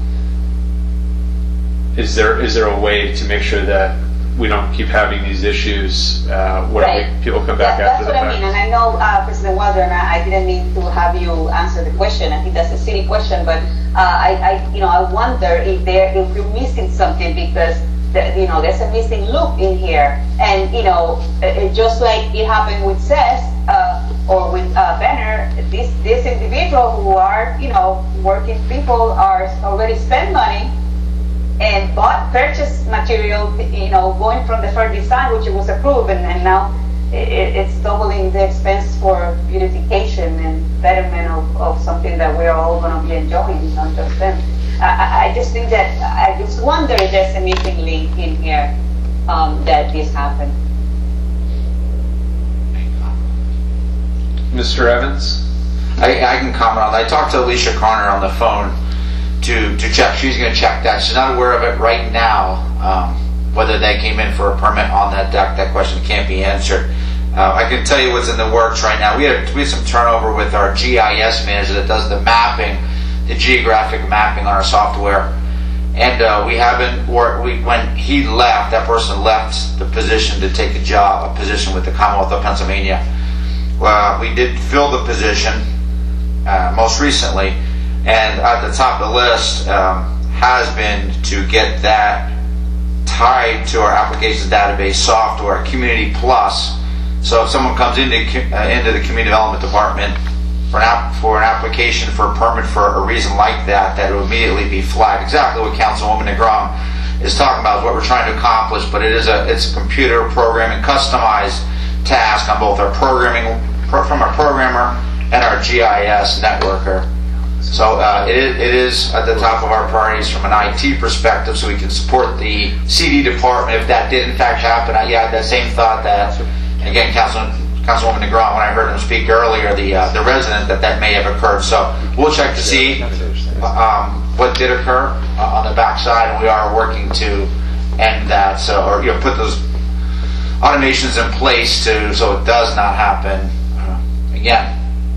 is there, is there a way to make sure that we don't keep having these issues uh, where right. we, people come back yeah, after the fact? That's what I mean, and I know uh, President Waldron, I, I didn't mean to have you answer the question. I think that's a silly question, but uh, I, I, you know, I wonder if there, if you're missing something, because the, you know, there's a missing loop in here, and you know, it, just like it happened with C E S uh, or with uh, Benner, these these individuals who are, you know, working people are already spend money and bought, purchased material, you know, going from the first design, which was approved, and, and now it, it's doubling the expense for beautification and betterment of, of something that we're all going to be enjoying, not just them. I, I just think that, I just wonder if there's a missing link in here um, that this happened. Mister Evans? I, I can comment on that. I talked to Alicia Carner on the phone to, to check. She's going to check that. She's not aware of it right now. Um, whether they came in for a permit on that deck, that question can't be answered. Uh, I can tell you what's in the works right now. We had, we had some turnover with our G I S manager that does the mapping, the geographic mapping on our software. And uh, we haven't, or we, when he left, that person left the position to take a job, a position with the Commonwealth of Pennsylvania. Well, we did fill the position uh, most recently. And at the top of the list um, has been to get that tied to our applications database software, Community Plus. So if someone comes into uh, into the community development department for an app, for an application for a permit for a reason like that, that it will immediately be flagged. Exactly what Councilwoman Negron is talking about is what we're trying to accomplish. But it is a it's a computer programming customized task on both our programming from our programmer and our G I S networker. So uh, it, is, it is at the top of our priorities from an I T perspective, so we can support the C D department if that did in fact happen. I yeah, had that same thought that, again, Council, Councilwoman Negron, when I heard him speak earlier, the uh, the resident, that that may have occurred. So we'll check to see um, what did occur uh, on the backside, and we are working to end that. So, or you know, put those automations in place to so it does not happen uh, again.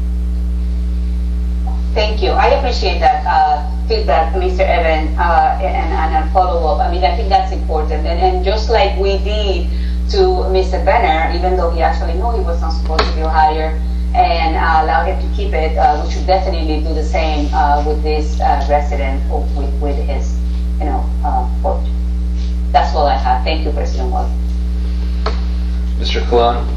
Thank you. I appreciate that uh, feedback, Mister Evan, uh, and, and a follow-up. I mean, I think that's important. And, and just like we did to Mister Benner, even though he actually knew he was not supposed to be hired, and uh, allowed him to keep it, uh, we should definitely do the same uh, with this uh, resident with, with his, you know, uh, porch. That's all I have. Thank you, President Wald. Mister Colon?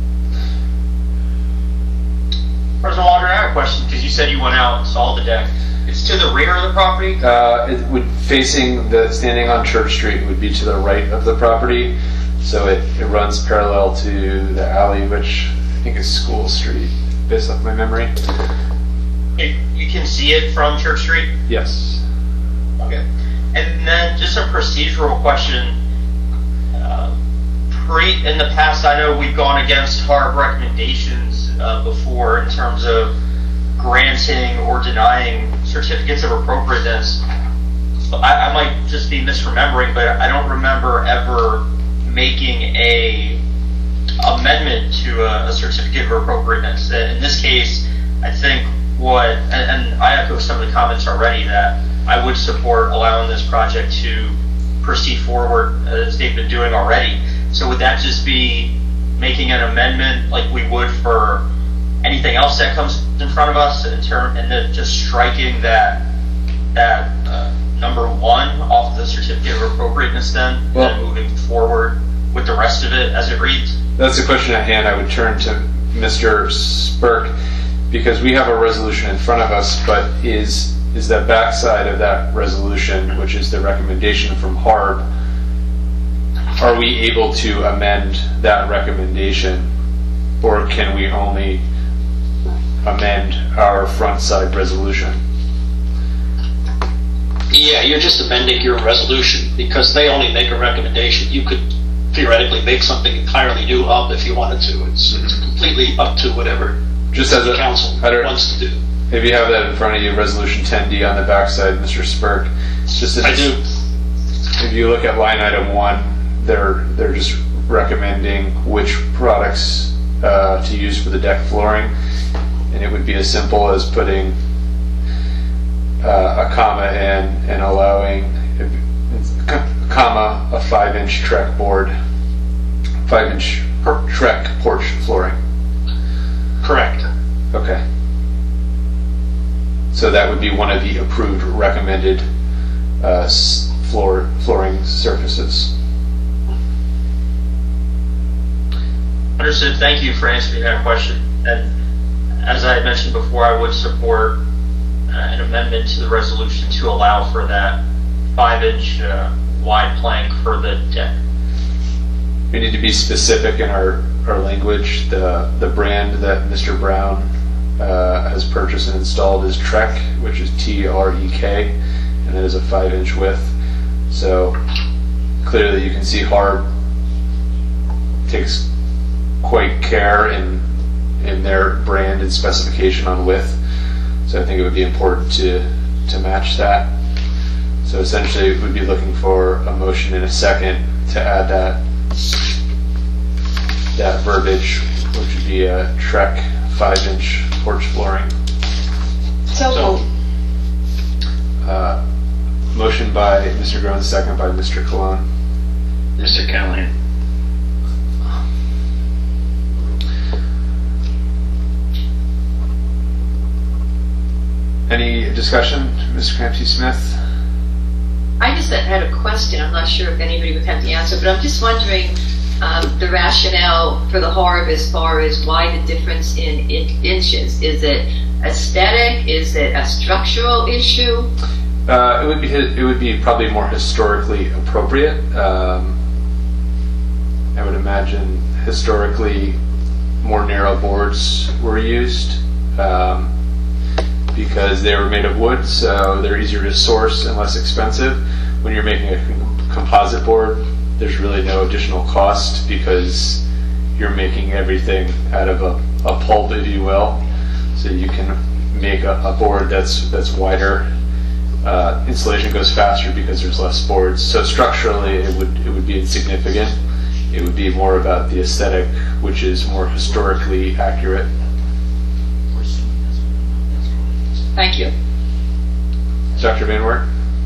President Waldron, I have a question, because you said you went out and saw the deck. It's to the rear of the property? Uh, it would, facing the, standing on Church Street, would be to the right of the property. So it, it runs parallel to the alley, which I think is School Street, based off my memory. It, you can see it from Church Street? Yes. Okay. And then just a procedural question. Uh, pre, in the past, I know we've gone against H A R B recommendations Uh, before in terms of granting or denying certificates of appropriateness. I, I might just be misremembering, but I don't remember ever making a amendment to a, a certificate of appropriateness. In this case, I think what, and, and I echo some of the comments already, that I would support allowing this project to proceed forward as they've been doing already. So would that just be making an amendment like we would for anything else that comes in front of us in term, and then just striking that that uh, number one off the certificate of appropriateness then, well, and then moving forward with the rest of it as it reads? That's the question at hand. I would turn to Mister Spurk, because we have a resolution in front of us, but is is the backside of that resolution, which is the recommendation from H A R B, are we able to amend that recommendation, or can we only amend our front side resolution? Yeah, you're just amending your resolution because they only make a recommendation. You could theoretically make something entirely new up if you wanted to. It's, mm-hmm. it's completely up to whatever just as the a, council wants to do. If you have that in front of you, Resolution ten D on the backside, Mister Spurk. Just I do. If you look at line item one, they're they're just recommending which products uh, to use for the deck flooring, and it would be as simple as putting uh, a comma in and allowing a comma a five-inch Trek board, five-inch Trek porch flooring. Correct. Okay. So that would be one of the approved recommended uh, floor flooring surfaces. Understood. Thank you for answering that question. And as I had mentioned before, I would support uh, an amendment to the resolution to allow for that five-inch uh, wide plank for the deck. We need to be specific in our, our language. The the brand that Mister Brown uh, has purchased and installed is Trek, which is T R E K, and it is a five-inch width. So clearly, you can see Harb takes quite care in in their brand and specification on width. So I think it would be important to to match that. So essentially, we'd be looking for a motion in a second to add that that verbiage, which would be a Trek five-inch porch flooring. So, uh, motion by Mister Groen, second by Mister Cologne. Mister Callahan. Any discussion, Mister Crampsey Smith? I just had a question. I'm not sure if anybody would have the answer, but I'm just wondering um, the rationale for the Harb as far as why the difference in, in inches. Is it aesthetic? Is it a structural issue? Uh, it would be it would be probably more historically appropriate. Um, I would imagine historically more narrow boards were used. Um, because they were made of wood, so they're easier to source and less expensive. When you're making a com- composite board, there's really no additional cost because you're making everything out of a, a pulp, if you will. So you can make a, a board that's that's wider. Uh, installation goes faster because there's less boards. So structurally, it would it would be insignificant. It would be more about the aesthetic, which is more historically accurate. Thank you. Doctor Van Wert?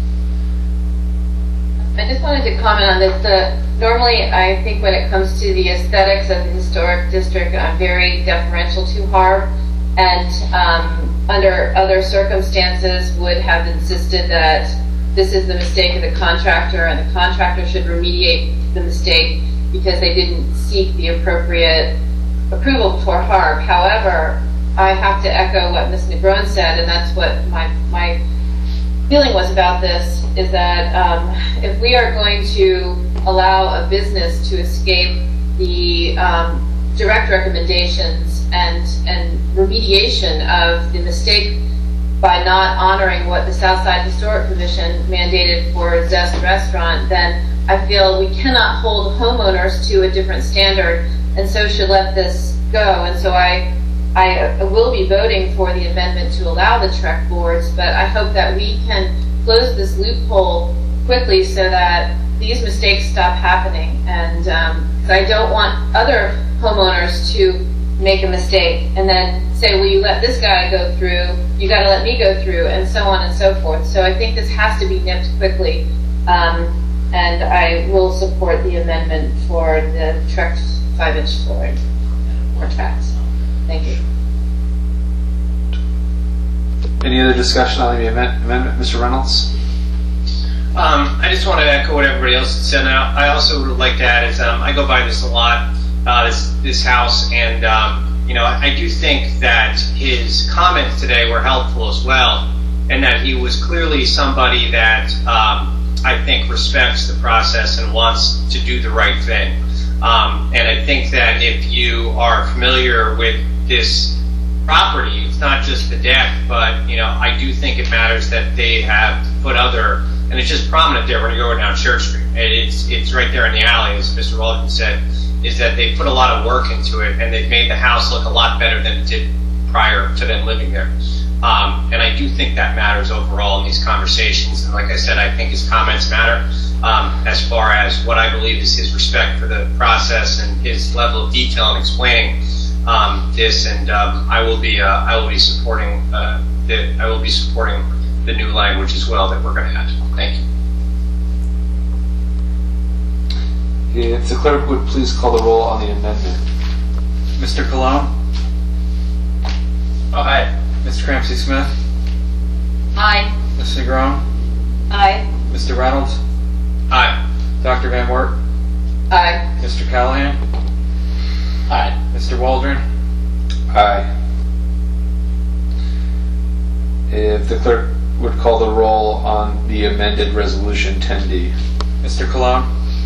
I just wanted to comment on this. The, normally, I think when it comes to the aesthetics of the historic district, I'm very deferential to Harb, and um, under other circumstances would have insisted that this is the mistake of the contractor, and the contractor should remediate the mistake because they didn't seek the appropriate approval for Harb. However, I have to echo what Miz Negron said, and that's what my my feeling was about this, is that um, if we are going to allow a business to escape the um, direct recommendations and, and remediation of the mistake by not honoring what the Southside Historic Commission mandated for Zest Restaurant, then I feel we cannot hold homeowners to a different standard, and so should let this go. And so I I will be voting for the amendment to allow the Trek boards, but I hope that we can close this loophole quickly so that these mistakes stop happening. And um, I don't want other homeowners to make a mistake and then say, well, you let this guy go through, you got to let me go through, and so on and so forth. So I think this has to be nipped quickly, um, and I will support the amendment for the Trek five-inch flooring or tracks. Thank you. Any other discussion on the amendment, Mister Reynolds? Um, I just want to echo what everybody else said. Now, I also would like to add is um, I go by this a lot, uh, this this house, and um, you know I, I do think that his comments today were helpful as well, and that he was clearly somebody that um, I think respects the process and wants to do the right thing. Um, and I think that if you are familiar with this property. It's not just the deck, but, you know, I do think it matters that they have put other, and it's just prominent there when you go down Church Street. And it's, it's right there in the alley, as Mister Waldron said, is that they put a lot of work into it, and they've made the house look a lot better than it did prior to them living there. Um, and I do think that matters overall in these conversations. And like I said, I think his comments matter um, as far as what I believe is his respect for the process and his level of detail in explaining um, this. And um, I will be, uh, I will be supporting uh, the, I will be supporting the new language as well that we're going to add. Thank you. If the clerk would please call the roll on the amendment. Mister Cologne? Aye. Mister Cramsey Smith? Aye. Mister Negron? Aye. Mister Reynolds? Aye. Doctor Van Wert? Aye. Mister Callahan? Aye. Mister Waldron? Aye. If the clerk would call the roll on the amended resolution ten D. Mister Cologne?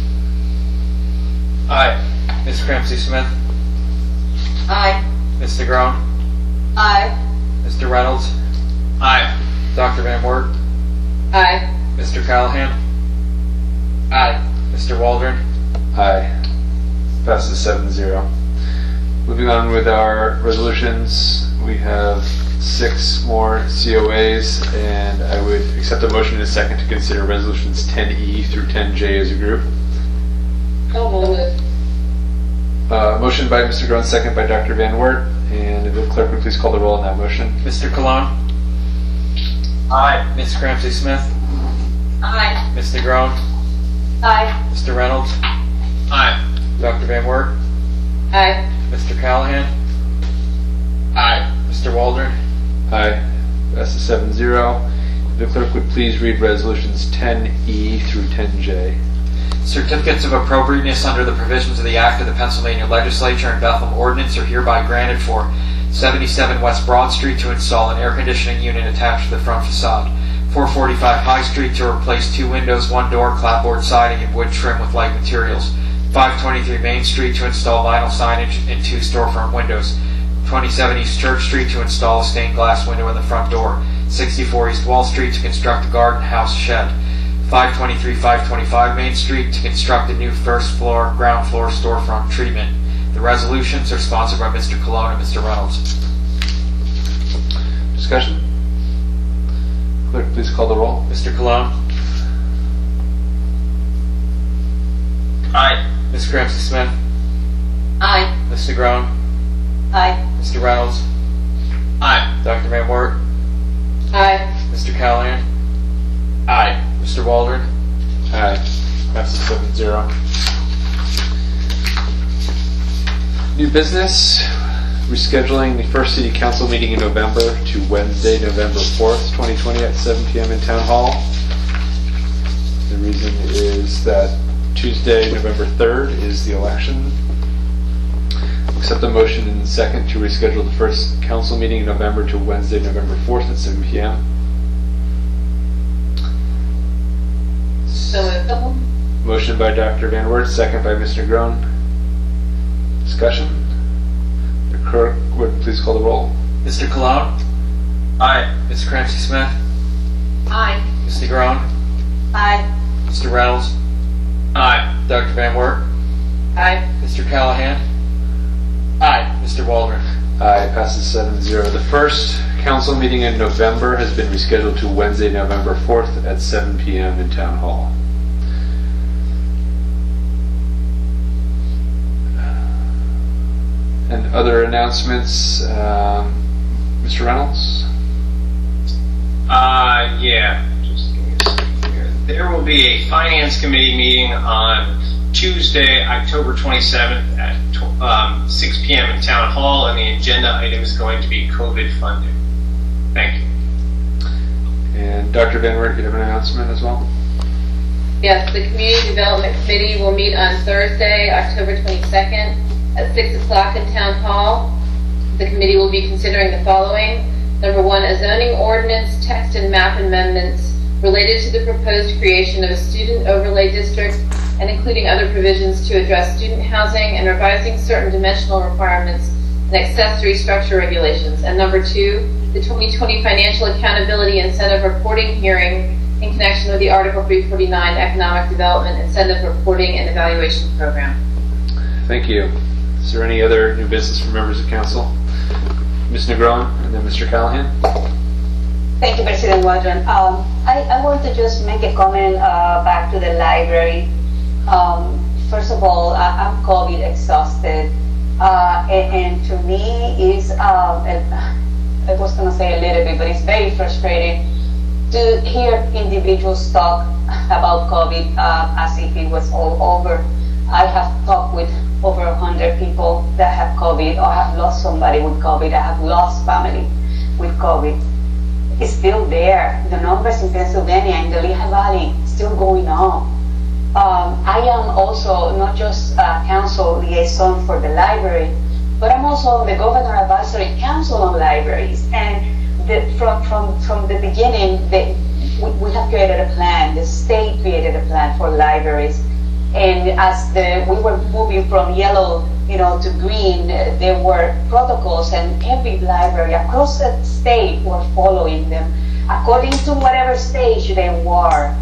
Aye. Miz Cramsey Smith? Aye. Mister Negron? Aye. Mister Reynolds? Aye. Doctor Van Wert? Aye. Mister Callahan? Aye. Mister Waldron? Aye. Passes seven zero. Moving on with our resolutions, we have six more C O As, and I would accept a motion in a second to consider resolutions ten E through ten J as a group. So moved. Uh, motion by Mister Groen, second by Doctor Van Wert, and if the clerk would please call the roll on that motion. Mister Cologne? Aye. Miz Cramsey Smith? Aye. Mister Negron? Aye. Mister Reynolds? Aye. Doctor Van Wert? Aye. Mister Callahan? Aye. Mister Waldron? Aye. Passes seven zero. If the clerk would please read resolutions ten E through ten J. Certificates of appropriateness under the provisions of the Act of the Pennsylvania Legislature and Bethlehem Ordinance are hereby granted for seventy-seven West Broad Street to install an air conditioning unit attached to the front facade, four forty-five High Street to replace two windows, one door, clapboard siding, and wood trim with light materials, five twenty-three Main Street to install vinyl signage and two storefront windows, twenty-seven East Church Street to install a stained glass window in the front door, sixty-four East Wall Street to construct a garden house shed, five twenty-three five twenty-five Main Street to construct a new first floor, ground floor storefront treatment. The resolutions are sponsored by Mister Cologne and Mister Reynolds. Discussion? Clerk, please call the roll. Mister Cologne? Aye. Miz Cramsey Smith? Aye. Mister Negron? Aye. Mister Reynolds? Aye. Doctor Van Wert? Aye. Mister Callahan? Aye. Mister Waldron? Aye. Passes seven zero. New business, rescheduling the first city council meeting in November to Wednesday, November fourth, twenty twenty at seven p m in Town Hall. The reason is that Tuesday, November third is the election. Accept the motion in the second to reschedule the first council meeting in November to Wednesday, November fourth at seven p m So moved. Motion by Doctor Van Wert, second by Mister Negron. Discussion? The clerk would please call the roll. Mister Cologne? Aye. Miz Cramsey Smith? Aye. Mister Negron? Aye. Mister Reynolds? Aye. Doctor Van Wert? Aye. Mister Callahan? Aye. Mister Waldron? Aye, passes seven zero. The first council meeting in November has been rescheduled to Wednesday, November fourth at seven p m in Town Hall. And other announcements, um, Mister Reynolds? Uh, yeah. Just give me a second here. There will be a Finance Committee meeting on Tuesday, October twenty-seventh at um, six p m in Town Hall, and the agenda item is going to be COVID funding. Thank you. And Doctor Van Wert, you have an announcement as well? Yes, the Community Development Committee will meet on Thursday, October twenty-second at six o'clock in Town Hall. The committee will be considering the following. Number one, a zoning ordinance, text and map amendments related to the proposed creation of a student overlay district and including other provisions to address student housing and revising certain dimensional requirements in and accessory structure regulations. And number two, the twenty twenty Financial Accountability Incentive Reporting Hearing in connection with the Article three forty-nine Economic Development Incentive Reporting and Evaluation Program. Thank you. Is there any other new business from members of council? Miz Negron and then Mister Callahan. Thank you, President Waldron. Um, I, I want to just make a comment uh, back to the library. Um, first of all, I, I'm COVID exhausted, uh, and, and to me, is um, I was going to say a little bit, but it's very frustrating to hear individuals talk about COVID uh, as if it was all over. I have talked with over one hundred people that have COVID or have lost somebody with COVID. I have lost family with COVID. It's still there. The numbers in Pennsylvania and the Lehigh Valley still going on. Um, I am also not just a council liaison for the library, but I'm also on the Governor Advisory Council on Libraries. And the, from, from, from the beginning, the, we, we have created a plan. The state created a plan for libraries. And as the, we were moving from yellow, you know, to green, uh, there were protocols, and every library across the state were following them according to whatever stage they were.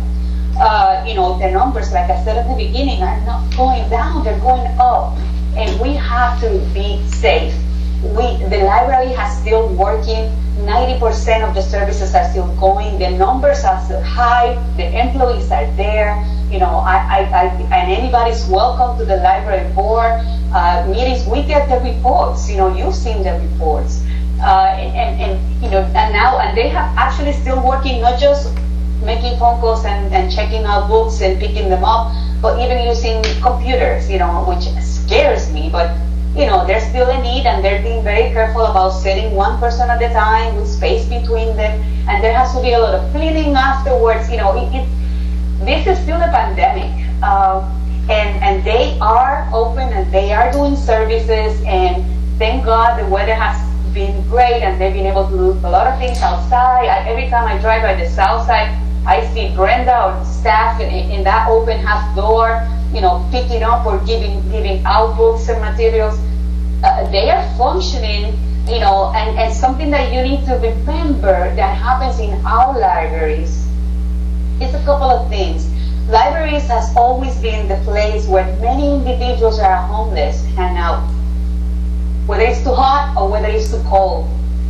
Uh, you know, the numbers, like I said at the beginning, are not going down; they're going up, and we have to be safe. We, the library has still working. ninety percent of the services are still going. The numbers are still high. The employees are there. You know, I, I, I, and anybody's welcome to the library board uh, meetings. We get the reports. You know, you've seen the reports, uh, and, and, and you know, and now, and they have actually still working, not just making phone calls and, and checking out books and picking them up, but even using computers. You know, which scares me, but. You know, there's still a need, and they're being very careful about setting one person at a time with space between them, and there has to be a lot of cleaning afterwards. You know, it, it, this is still a pandemic, uh, and and they are open and they are doing services, and thank God the weather has been great, and they've been able to do a lot of things outside. I, every time I drive by the south side, I see Brenda or staff in, in that open half door, you know, picking up or giving giving out books and materials. Uh, they are functioning, you know, and, and something that you need to remember that happens in our libraries is a couple of things. Libraries has always been the place where many individuals are homeless hang out, whether it's too hot or whether it's too cold.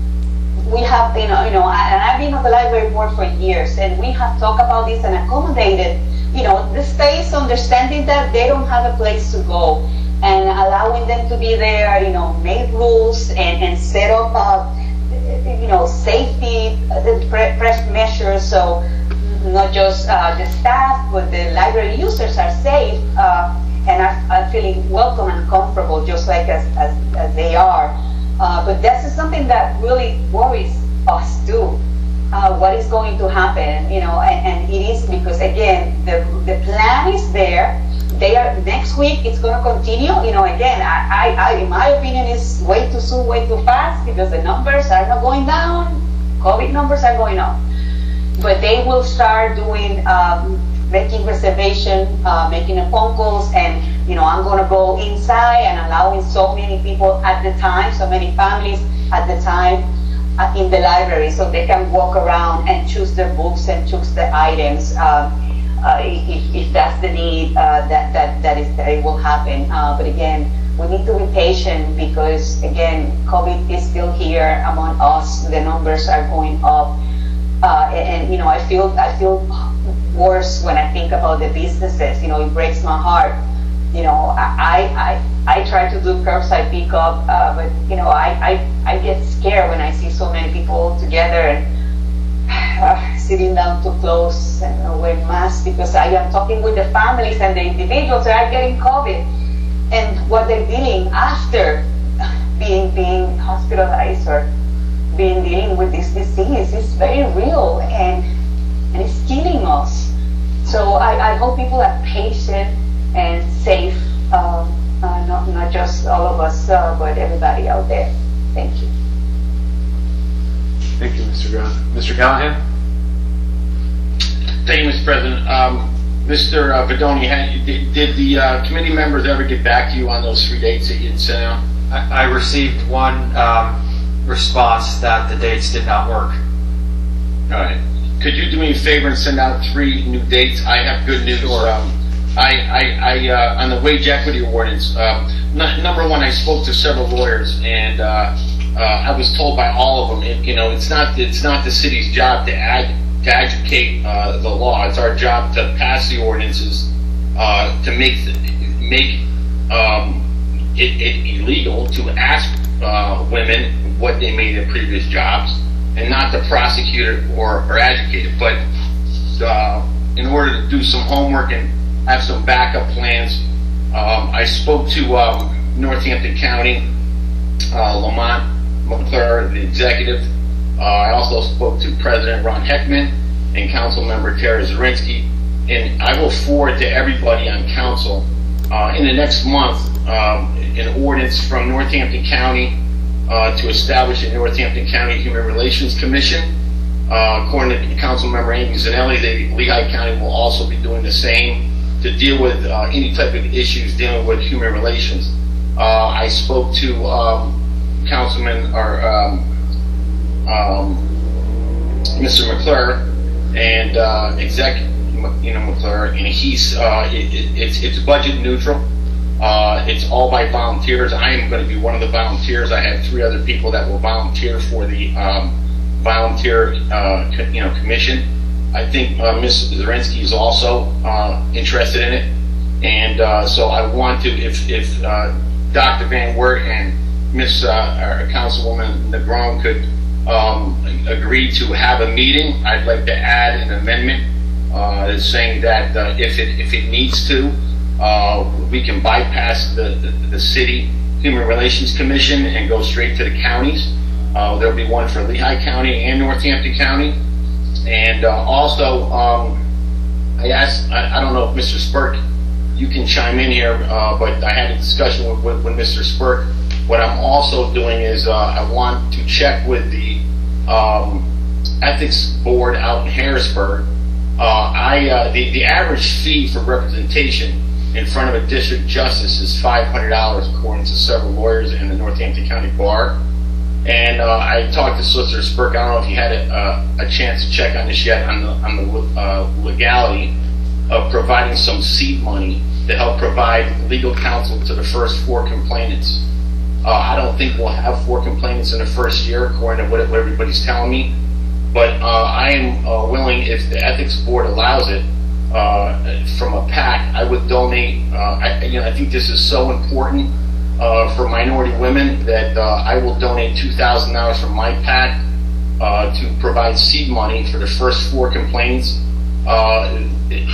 We have, you know, you know, and I've been on the library board for years, and we have talked about this and accommodated, you know, the space, understanding that they don't have a place to go, and allowing them to be there, you know, made rules and, and set up, uh, you know, safety uh, press measures, so not just uh, the staff, but the library users are safe uh, and are, are feeling welcome and comfortable, just like as, as, as they are. Uh, but this is something that really worries us too. Uh, what is going to happen, you know, and, and it is because, again, the, the plan is there. They are, next week it's going to continue. You know, again, I, I, I, in my opinion, is way too soon, way too fast, because the numbers are not going down. COVID numbers are going up. But they will start doing, um, making reservation, uh, making the phone calls, and, you know, I'm going to go inside and allowing so many people at the time, so many families at the time uh, in the library, so they can walk around and choose their books and choose the items. Um, Uh, if, if that's the need, uh, that, that, that, is, that it will happen. Uh, but again, we need to be patient because, again, COVID is still here among us. The numbers are going up. Uh, and, and, you know, I feel, I feel worse when I think about the businesses. You know, it breaks my heart. You know, I, I, I try to do curbside pickup, uh, but, you know, I, I, I get scared when I see so many people together and Uh, sitting down too close and uh, wearing masks, because I am talking with the families and the individuals that are getting COVID and what they're dealing after being being hospitalized or being dealing with this disease. It's very real and and it's killing us. So I, I hope people are patient and safe, um, uh, not not just all of us, uh, but everybody out there. Thank you. Thank you, Mister Brown. Mister Callahan? Thank you, Mister President. Um, Mister Uh, Vidoni, had, did, did the uh, committee members ever get back to you on those three dates that you had sent out? I, I received one um, response that the dates did not work. All right. Could you do me a favor and send out three new dates? I have good news. Sure. Um, I, I, I uh, on the wage equity ordinance, um, n- number one, I spoke to several lawyers, and uh, uh, I was told by all of them, it, you know, it's not it's not the city's job to ad, to educate uh, the law. It's our job to pass the ordinances uh, to make the, make um, it, it illegal to ask uh, women what they made in previous jobs, and not to prosecute it or, or educate it. But uh, in order to do some homework and have some backup plans, um, I spoke to um, Northampton County, uh, Lamont McClure, the executive. Uh, I also spoke to President Ron Heckman and Council Member Tara Zirinsky, and I will forward to everybody on council uh, in the next month um, an ordinance from Northampton County uh, to establish a Northampton County Human Relations Commission. Uh, according to Council Member Amy Zanelli, the Lehigh County will also be doing the same to deal with uh, any type of issues dealing with human relations. Uh, I spoke to um, Councilman or um, um, Mister McClure and uh, Exec, you know, McClure, and he's uh, it, it, it's it's budget neutral. Uh, it's all by volunteers. I am going to be one of the volunteers. I have three other people that will volunteer for the um, volunteer, uh, co- you know, commission. I think uh, Miz Zirinsky is also uh, interested in it, and uh, so I want to, if, if uh, Doctor Van Wert and Miss uh, Councilwoman Negron could um, agree to have a meeting, I'd like to add an amendment uh, saying that uh, if it if it needs to, uh, we can bypass the, the the city Human Relations Commission and go straight to the counties. Uh, there'll be one for Lehigh County and Northampton County. And uh, also, um, I asked, I, I don't know if Mister Spurk, you can chime in here, uh, but I had a discussion with, with, with Mister Spurk. What I'm also doing is uh, I want to check with the um, ethics board out in Harrisburg. Uh, I uh, the, the average fee for representation in front of a district justice is five hundred dollars, according to several lawyers in the Northampton County Bar. And uh, I talked to Solicitor Spurk. I don't know if you had a, uh, a chance to check on this yet, on the, on the uh, legality of providing some seed money to help provide legal counsel to the first four complainants. Uh, I don't think we'll have four complainants in the first year, according to what, what everybody's telling me. But uh, I am uh, willing, if the ethics board allows it, uh, from a PAC, I would donate. Uh, I, you know, I think this is so important. Uh, for minority women, that uh, I will donate two thousand dollars from my PAC uh, to provide seed money for the first four complaints. Uh,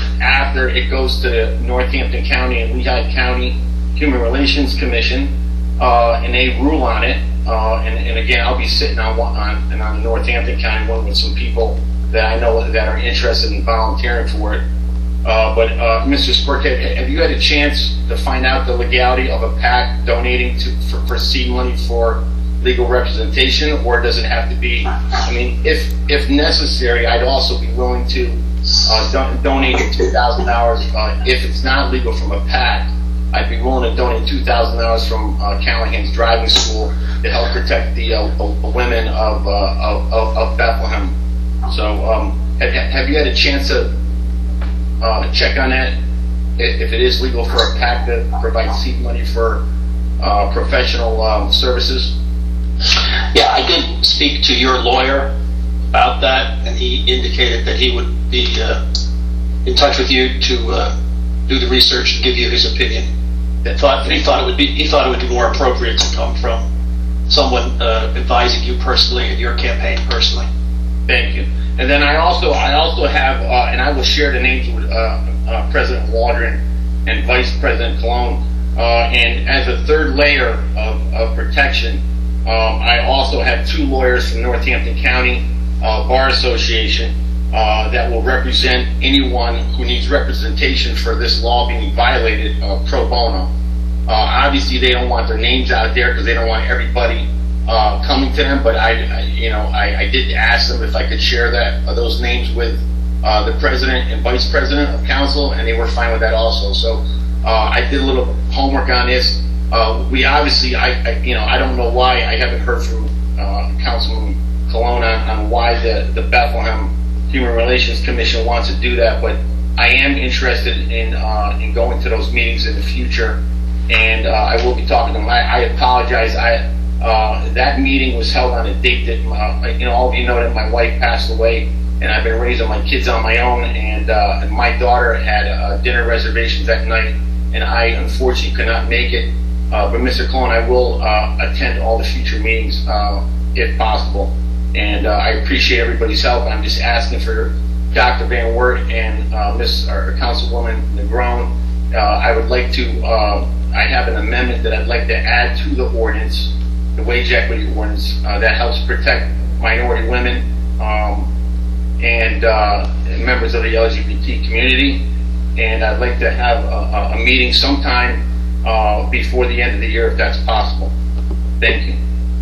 after it goes to the Northampton County and Lehigh County Human Relations Commission, uh, and they rule on it. Uh, and, and again, I'll be sitting on one on, and on the Northampton County one with some people that I know that are interested in volunteering for it. Uh, but uh, Mister Spurkhead, have you had a chance to find out the legality of a PAC donating to for, for seed money for legal representation, or does it have to be? I mean, if if necessary, I'd also be willing to uh, don- donate two thousand dollars uh, if it's not legal from a PAC. I'd be willing to donate two thousand dollars from uh, Callahan's driving school to help protect the uh, uh, women of, uh, of, of of Bethlehem. So, um, have, have you had a chance to Uh, check on that, if it is legal for a PAC to provide seed money for uh, professional um, services? Yeah, I did speak to your lawyer about that, and he indicated that he would be uh, in touch with you to uh, do the research and give you his opinion. That thought he thought it would be he thought it would be more appropriate to come from someone uh, advising you personally in your campaign personally. Thank you. And then I also I also have, uh, and I will share the names with uh, uh, President Waldron and Vice President Colon. Uh, and as a third layer of, of protection, um, I also have two lawyers from Northampton County uh, Bar Association uh, that will represent anyone who needs representation for this law being violated uh, pro bono. Uh, obviously, they don't want their names out there because they don't want everybody Uh, coming to them, but I, I you know, I, I did ask them if I could share that uh, those names with uh, the president and vice president of council, and they were fine with that also. So uh, I did a little homework on this. uh, we obviously, I, I, you know, I don't know why I haven't heard from uh, Councilman Colon on, on why the, the Bethlehem Human Relations Commission wants to do that, but I am interested in uh, in going to those meetings in the future, and uh, I will be talking to them. I, I apologize. I uh, that meeting was held on a date that uh, you know all of you know that my wife passed away, and I've been raising my kids on my own, and, uh, and my daughter had uh, dinner reservations that night, and I unfortunately could not make it. Uh, but Mister Colon, I will uh, attend all the future meetings uh, if possible, and uh, I appreciate everybody's help. I'm just asking for Doctor Van Wert and uh, Miss or Councilwoman Negron. Uh, I would like to. Uh, I have an amendment that I'd like to add to the ordinance, the wage equity ordinance, uh, that helps protect minority women um, and uh, members of the L G B T community. And I'd like to have a, a meeting sometime uh, before the end of the year, if that's possible. Thank you.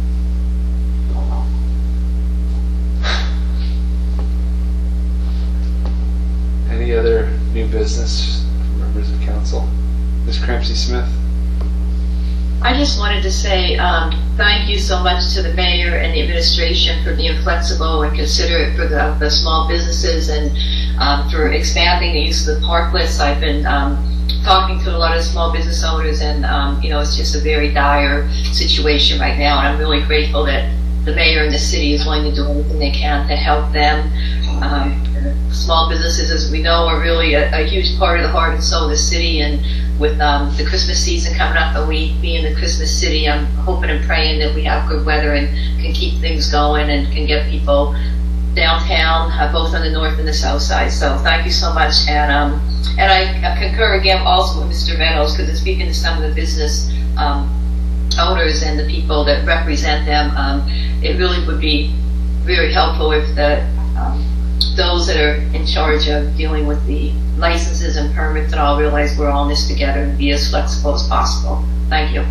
Any other new business from members of council? Miz Crampsey Smith? I just wanted to say um, thank you so much to the mayor and the administration for being flexible and considerate for the, the small businesses, and um, for expanding the use of the parklets. I've been um, talking to a lot of small business owners, and um, you know, it's just a very dire situation right now, and I'm really grateful that the mayor and the city is willing to do everything they can to help them. Um, small businesses, as we know, are really a, a huge part of the heart and soul of the city, and with um, the Christmas season coming up and we being the Christmas city, I'm hoping and praying that we have good weather and can keep things going and can get people downtown, uh, both on the north and the south side. So thank you so much, and um, and I, I concur again also with Mister Reynolds, because in speaking to some of the business um, owners and the people that represent them, um, it really would be very helpful if the um, those that are in charge of dealing with the licenses and permits and all realize we're all in this together and be as flexible as possible. Thank you.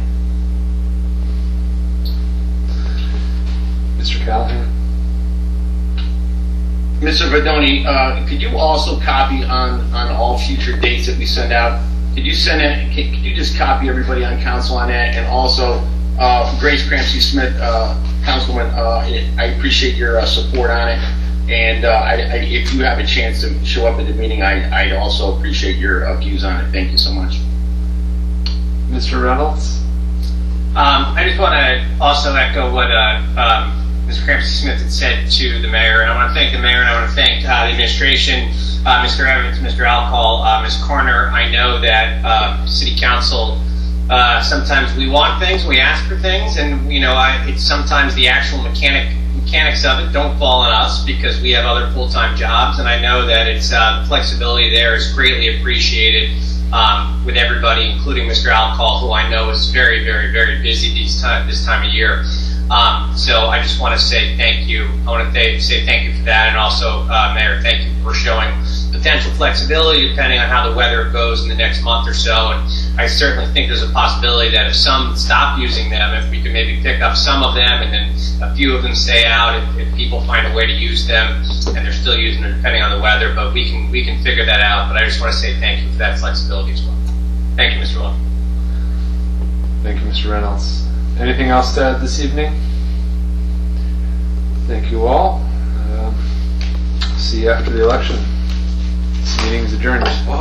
Mister Callahan? Mister Vadoni, uh, could you also copy on, on all future dates that we send out? Could you send it, could, could you just copy everybody on council on that? And also, uh, Grace Crampsey Smith, uh, Councilwoman, uh, I appreciate your uh, support on it. And uh, I, I, if you have a chance to show up at the meeting, I, I'd also appreciate your uh, views on it. Thank you so much. Mister Reynolds? Um, I just want to also echo what uh, um, Miz Crampsey Smith had said to the mayor, and I want to thank the mayor, and I want to thank uh, the administration, uh, Mister Evans, Mister Alcohol, uh, Miz Corner. I know that um, City Council, uh, sometimes we want things, we ask for things, and you know, I, it's sometimes the actual mechanic. mechanics of it don't fall on us because we have other full-time jobs, and I know that it's uh, the flexibility there is greatly appreciated um, with everybody, including Mister Alcohol, who I know is very, very, very busy these time, this time of year. Um, so I just want to say thank you. I want to th- say thank you for that, and also, uh, Mayor, thank you for showing potential flexibility depending on how the weather goes in the next month or so. And I certainly think there's a possibility that if some stop using them, if we could maybe pick up some of them and then a few of them stay out, if, if people find a way to use them and they're still using them depending on the weather. But we can we can figure that out. But I just want to say thank you for that flexibility as well. Thank you, Mister Long. Thank you, Mister Reynolds. Anything else to add this evening? Thank you all. Um, see you after the election. This meeting is adjourned.